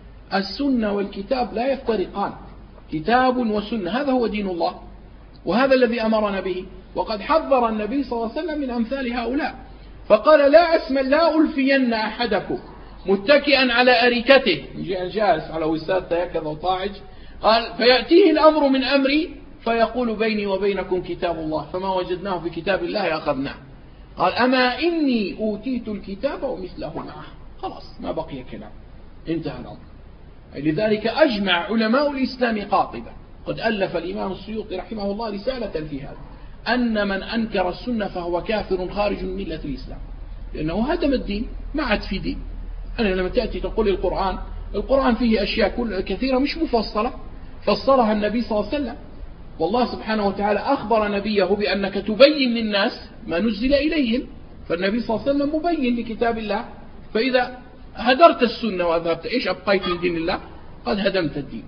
السنة والكتاب لا يفترقان، كتاب وسنة، هذا هو دين الله وهذا الذي أمرنا به. وقد حذر النبي صلى الله عليه وسلم من أمثال هؤلاء فقال لا أسمى لا ألفين أحدكم متكئا على أريكته، جالس على وسادة هكذا وطاعج، قال فيأتيه الأمر من أمري فيقول بيني وبينكم كتاب الله فما وجدناه في كتاب الله أخذناه. قال أما إني أوتيت الكتاب ومثله معه. خلاص ما بقي كلام، انتهى الأمر. لذلك أجمع علماء الإسلام قاطبة، قد ألف الإمام السيوطي رحمه الله رسالة في هذا، أن من أنكر السنة فهو كافر خارج من ملة الإسلام، لأنه هدم الدين ما عاد في دين. أنا لما تأتي تقول القرآن القرآن فيه أشياء كثيرة مش مفصلة فسرها النبي صلى الله عليه وسلم، والله سبحانه وتعالى أخبر نبيه بأنك تبين للناس ما نزل إليهم، فالنبي صلى الله عليه وسلم مبين لكتاب الله. فإذا هدرت السنة وأذهبت إيش أبقيت من دين الله؟ قد هدمت الدين.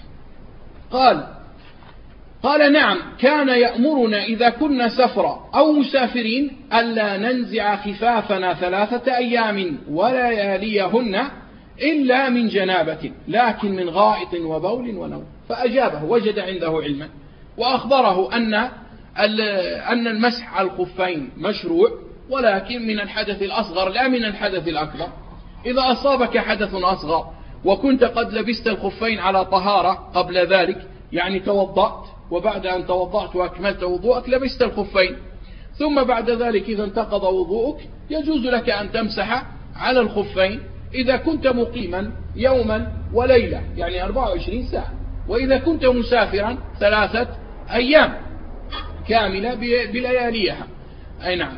قال قال نعم كان يأمرنا إذا كنا سفرا أو مسافرين ألا ننزع خفافنا ثلاثة أيام ولياليهن إلا من جنابة لكن من غائط وبول ونوم. فأجابه، وجد عنده علما وأخبره أن أن المسح على الخفين مشروع، ولكن من الحدث الأصغر لا من الحدث الأكبر. إذا أصابك حدث أصغر وكنت قد لبست الخفين على طهارة قبل ذلك، يعني توضأت وبعد أن توضأت وأكملت وضوءك لبست الخفين، ثم بعد ذلك إذا انتقض وضوءك يجوز لك أن تمسح على الخفين إذا كنت مقيما يوما وليلة، يعني أربعة وعشرين ساعة، وإذا كنت مسافرا ثلاثة أيام كاملة بلياليها. أي نعم.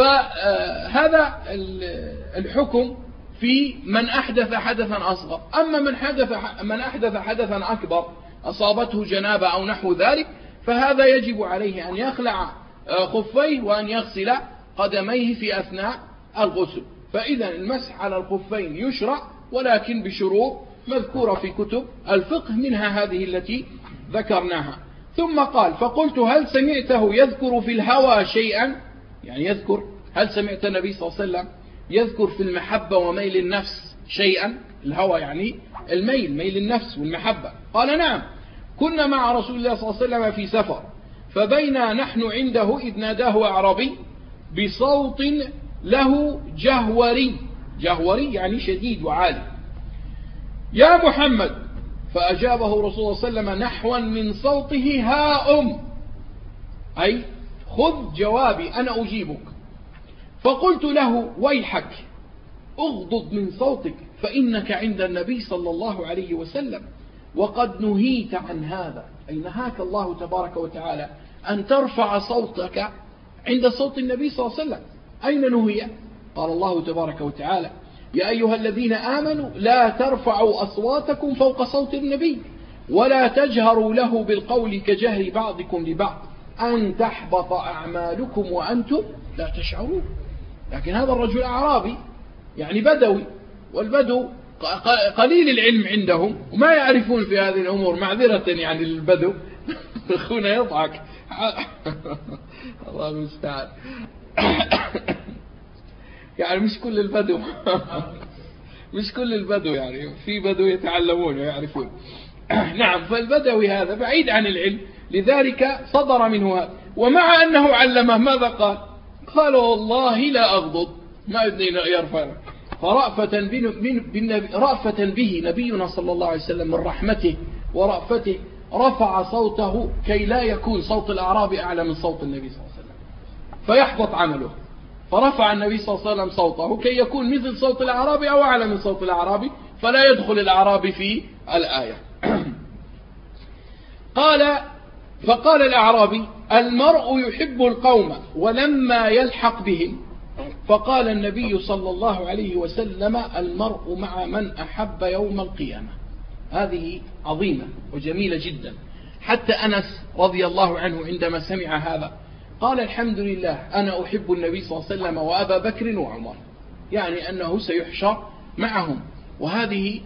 فهذا الحكم في من أحدث حدثا أصغر. أما من حدث من أحدث حدثا أكبر أصابته جنابة أو نحو ذلك، فهذا يجب عليه أن يخلع خفيه وأن يغسل قدميه في أثناء الغسل. فإذا المسح على الخفين يشرع، ولكن بشروط مذكورة في كتب الفقه، منها هذه التي ذكرناها. ثم قال: فقلت: هل سمعته يذكر في الهوى شيئا؟ يعني يذكر، هل سمعت النبي صلى الله عليه وسلم يذكر في المحبة وميل النفس شيئا؟ الهوى يعني الميل، ميل النفس والمحبة. قال: نعم، كنا مع رسول الله صلى الله عليه وسلم في سفر، فبينا نحن عنده إذ ناداه أعرابي بصوت له جهوري، جهوري يعني شديد وعالي: يا محمد. فأجابه رسول الله صلى الله عليه وسلم نحوا من صوته: ها أم، أي خذ جوابي أنا أجيبك. فقلت له: ويحك، اغضض من صوتك، فإنك عند النبي صلى الله عليه وسلم، وقد نهيت عن هذا، أي نهاك الله تبارك وتعالى أن ترفع صوتك عند صوت النبي صلى الله عليه وسلم. أين نهي؟ قال الله تبارك وتعالى: يا أيها الذين آمنوا لا ترفعوا أصواتكم فوق صوت النبي ولا تجهروا له بالقول كجهر بعضكم لبعض أن تحبط أعمالكم وأنتم لا تشعرون. لكن هذا الرجل أعرابي، يعني بدوي، والبدو قليل العلم عندهم وما يعرفون في هذه الأمور، معذرة يعني للبدو. أخونا يضحك. الله المستعان. يعني مش كل البدو مش كل البدو، يعني في بدو يتعلمون ويعرفون. نعم. فالبدوي هذا بعيد عن العلم، لذلك صدر منه هذا. ومع أنه علمه ماذا قال؟ قال: والله لا أغضض، ما يدني يرفع. فرأفة, رأفة به نبينا صلى الله عليه وسلم من رحمته ورأفته رفع صوته كي لا يكون صوت الأعراب أعلى من صوت النبي صلى الله عليه وسلم فيحبط عمله. فرفع النبي صلى الله عليه وسلم صوته كي يكون مثل صوت الأعرابي أو أعلى من صوت الأعرابي، فلا يدخل الأعرابي في الآية. قال: فقال الأعرابي: المرء يحب القوم ولما يلحق بهم. فقال النبي صلى الله عليه وسلم: المرء مع من أحب يوم القيامة. هذه عظيمة وجميلة جدا. حتى أنس رضي الله عنه عندما سمع هذا قال: الحمد لله، أنا أحب النبي صلى الله عليه وسلم وأبا بكر وعمر، يعني أنه سيحشر معهم. وهذه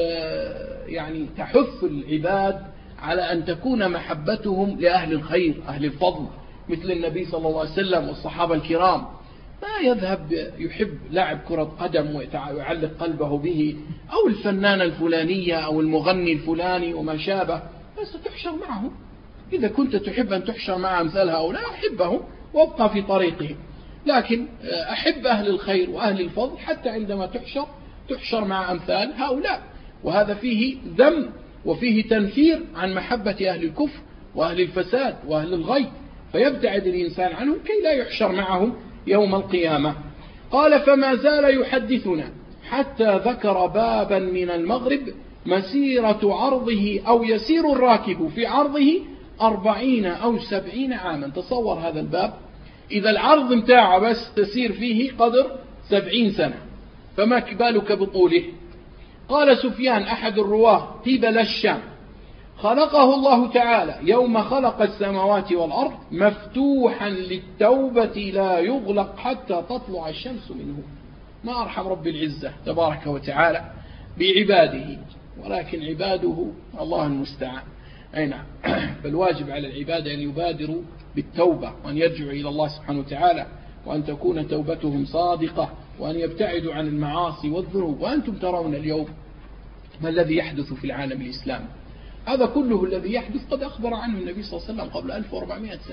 يعني تحث العباد على أن تكون محبتهم لأهل الخير، أهل الفضل، مثل النبي صلى الله عليه وسلم والصحابة الكرام. ما يذهب يحب لعب كرة قدم ويعلق قلبه به، أو الفنان الفلانية أو المغني الفلاني وما شابه، بس تحشر معهم. إذا كنت تحب أن تحشر مع أمثال هؤلاء أحبهم وابقى في طريقهم، لكن أحب أهل الخير وأهل الفضل حتى عندما تحشر تحشر مع أمثال هؤلاء. وهذا فيه ذم وفيه تنفير عن محبة أهل الكفر وأهل الفساد وأهل الغي، فيبتعد الإنسان عنهم كي لا يحشر معهم يوم القيامة. قال: فما زال يحدثنا حتى ذكر بابا من المغرب مسيرة عرضه أو يسير الراكب في عرضه أربعين أو سبعين عاما. تصور هذا الباب، إذا العرض متاعه بس تسير فيه قدر سبعين سنة، فما بالك بطوله. قال سفيان أحد الرواه قبل الشام: خلقه الله تعالى يوم خلق السماوات والأرض مفتوحا للتوبة لا يغلق حتى تطلع الشمس منه. ما أرحم رب العزة تبارك وتعالى بعباده، ولكن عباده الله المستعان. أي نعم. فالواجب على العباد أن يبادروا بالتوبة وأن يرجعوا إلى الله سبحانه وتعالى، وأن تكون توبتهم صادقة، وأن يبتعدوا عن المعاصي والذنوب. وأنتم ترون اليوم ما الذي يحدث في العالم الإسلامي. هذا كله الذي يحدث قد أخبر عنه النبي صلى الله عليه وسلم قبل ألف وأربعمائة سنة.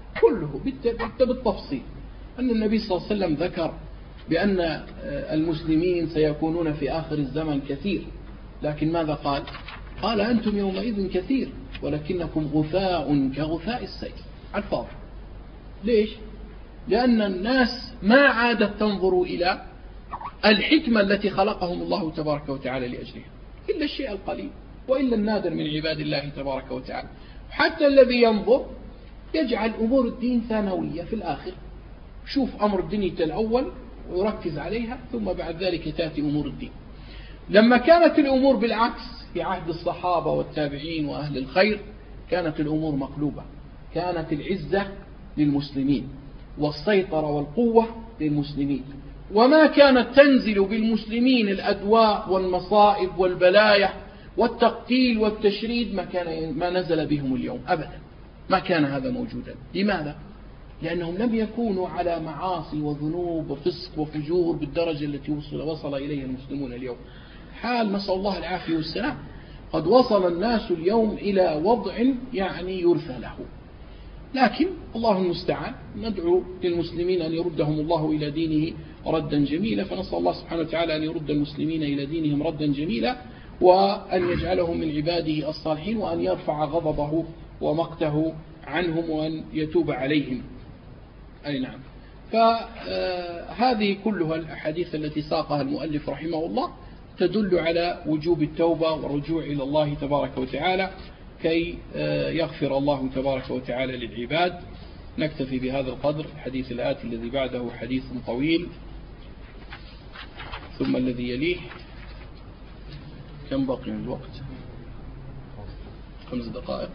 كله بالتفصيل، أن النبي صلى الله عليه وسلم ذكر بأن المسلمين سيكونون في آخر الزمن كثير، لكن ماذا قال؟ قال أنتم يومئذ كثير ولكنكم غثاء كغثاء السيل. الفاظ. ليش؟ لأن الناس ما عادت تنظر إلى الحكمة التي خلقهم الله تبارك وتعالى لأجلها إلا الشيء القليل، وإلا النادر من عباد الله تبارك وتعالى. حتى الذي ينظر يجعل أمور الدين ثانوية في الآخر، شوف أمر الدنيا الأول ويركز عليها، ثم بعد ذلك تأتي أمور الدين. لما كانت الأمور بالعكس في عهد الصحابة والتابعين وأهل الخير كانت الأمور مقلوبة، كانت العزة للمسلمين والسيطرة والقوة للمسلمين، وما كانت تنزل بالمسلمين الأدواء والمصائب والبلايا والتقتيل والتشريد ما كان ما نزل بهم اليوم أبدا، ما كان هذا موجودا. لماذا؟ لأنهم لم يكونوا على معاصي وذنوب وفسق وفجور بالدرجة التي وصل, وصل إليها المسلمون اليوم. حال نسأل الله العافية والسلام. قد وصل الناس اليوم إلى وضع يعني يرثى له، لكن الله المستعان. ندعو للمسلمين أن يردهم الله إلى دينه ردا جميلا، فنسأل الله سبحانه وتعالى أن يرد المسلمين إلى دينهم ردا جميلا، وأن يجعلهم من عباده الصالحين، وأن يرفع غضبه ومقته عنهم، وأن يتوب عليهم. أي نعم. فهذه كلها الأحاديث التي ساقها المؤلف رحمه الله تدل على وجوب التوبة والرجوع إلى الله تبارك وتعالى كي يغفر الله تبارك وتعالى للعباد. نكتفي بهذا القدر. الحديث الآتي الذي بعده حديث طويل، ثم الذي يليه. كم بقي من الوقت؟ خمس دقائق.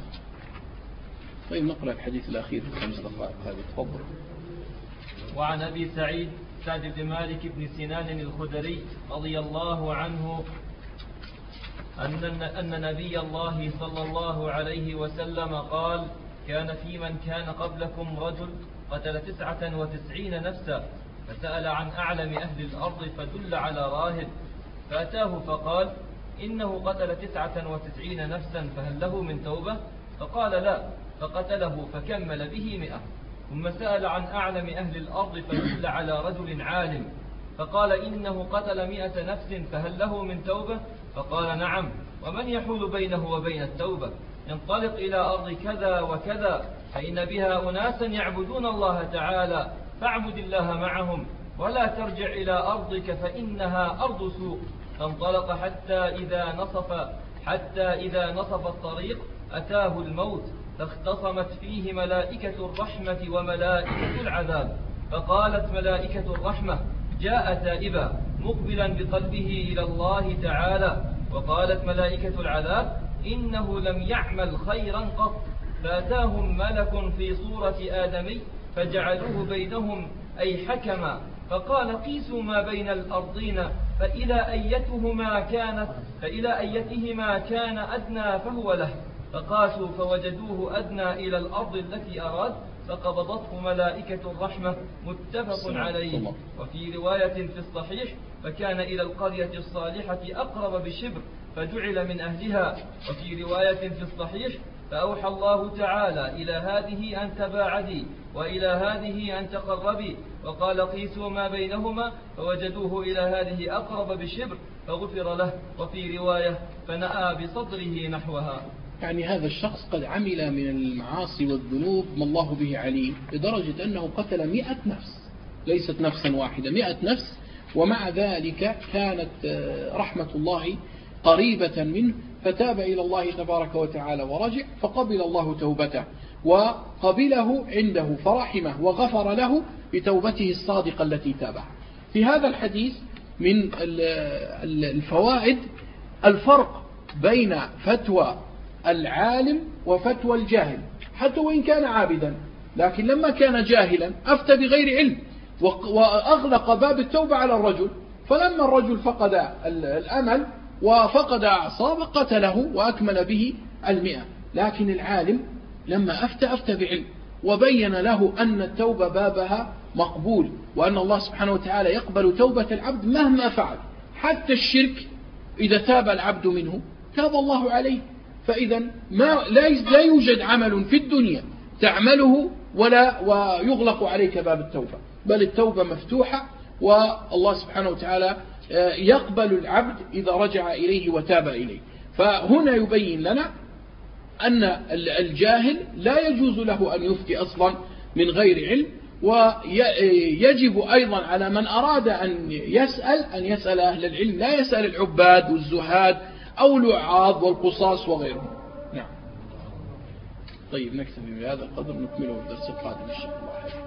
طيب نقرأ الحديث الأخير في خمس دقائق هذه. تفضل. وعن أبي سعيد سعد بن مالك بن سنان الخدري رضي الله عنه أن أن نبي الله صلى الله عليه وسلم قال: كان في من كان قبلكم رجل قتل تسعة وتسعين نفسا، فسأل عن أعلم أهل الأرض فدل على راهب، فأتاه فقال: إنه قتل تسعة وتسعين نفسا فهل له من توبة؟ فقال: لا، فقتله فكمل به مئة. ثم سأل عن أعلم أهل الأرض فدل على رجل عالم، فقال: إنه قتل مئة نفس فهل له من توبة؟ فقال: نعم، ومن يحول بينه وبين التوبة؟ انطلق إلى أرض كذا وكذا فإن بها أناسا يعبدون الله تعالى، فاعبد الله معهم، ولا ترجع إلى أرضك فإنها أرض سوء. فانطلق حتى إذا نصف حتى إذا نصف الطريق أتاه الموت، فاختصمت فيه ملائكة الرحمة وملائكة العذاب، فقالت ملائكة الرحمة: جاء تائبا مقبلا بقلبه إلى الله تعالى. وقالت ملائكة العذاب: إنه لم يعمل خيرا قط. فأتاهم ملك في صورة آدمي فجعلوه بينهم أي حكما، فقال: قيسوا ما بين الأرضين فإلى أيتهما كانت فإلى أيتهما كان أدنى فهو له. فقاسوا فوجدوه أدنى إلى الأرض التي أراد، فقبضته ملائكة الرحمة. متفق عليه. وفي رواية في الصحيح: فكان إلى القرية الصالحة أقرب بشبر فجعل من أهلها. وفي رواية في الصحيح: فأوحى الله تعالى إلى هذه أن تباعدي وإلى هذه أن تقربي، وقال: قيسوا ما بينهما فوجدوه إلى هذه أقرب بشبر فغفر له. وفي رواية: فنأى بصدره نحوها. يعني هذا الشخص قد عمل من المعاصي والذنوب ما الله به عليم، لدرجة أنه قتل مئة نفس، ليست نفسا واحدة، مئة نفس، ومع ذلك كانت رحمة الله قريبة منه، فتاب إلى الله تبارك وتعالى ورجع، فقبل الله توبته وقبله عنده فرحمه وغفر له بتوبته الصادقة التي تابها. في هذا الحديث من الفوائد الفرق بين فتوى العالم وفتوى الجاهل، حتى وإن كان عابدا، لكن لما كان جاهلا أفتى بغير علم وأغلق باب التوبة على الرجل، فلما الرجل فقد الأمل وفقد أعصابه قتله وأكمل به المئة. لكن العالم لما أفتى أفتى بعلم وبين له أن التوبة بابها مقبول، وأن الله سبحانه وتعالى يقبل توبة العبد مهما فعل، حتى الشرك إذا تاب العبد منه تاب الله عليه. فإذا ما لا يوجد عمل في الدنيا تعمله ولا ويغلق عليك باب التوبة، بل التوبة مفتوحة، والله سبحانه وتعالى يقبل العبد إذا رجع إليه وتاب إليه. فهنا يبين لنا أن الجاهل لا يجوز له أن يفتي أصلا من غير علم، ويجب أيضا على من أراد أن يسأل أن يسأل أهل العلم، لا يسأل العباد والزهاد أو الوعاظ والقصاص وغيرهم. نعم. طيب نكتفي بهذا القدر، نكمله في الدرس القادم إن شاء الله.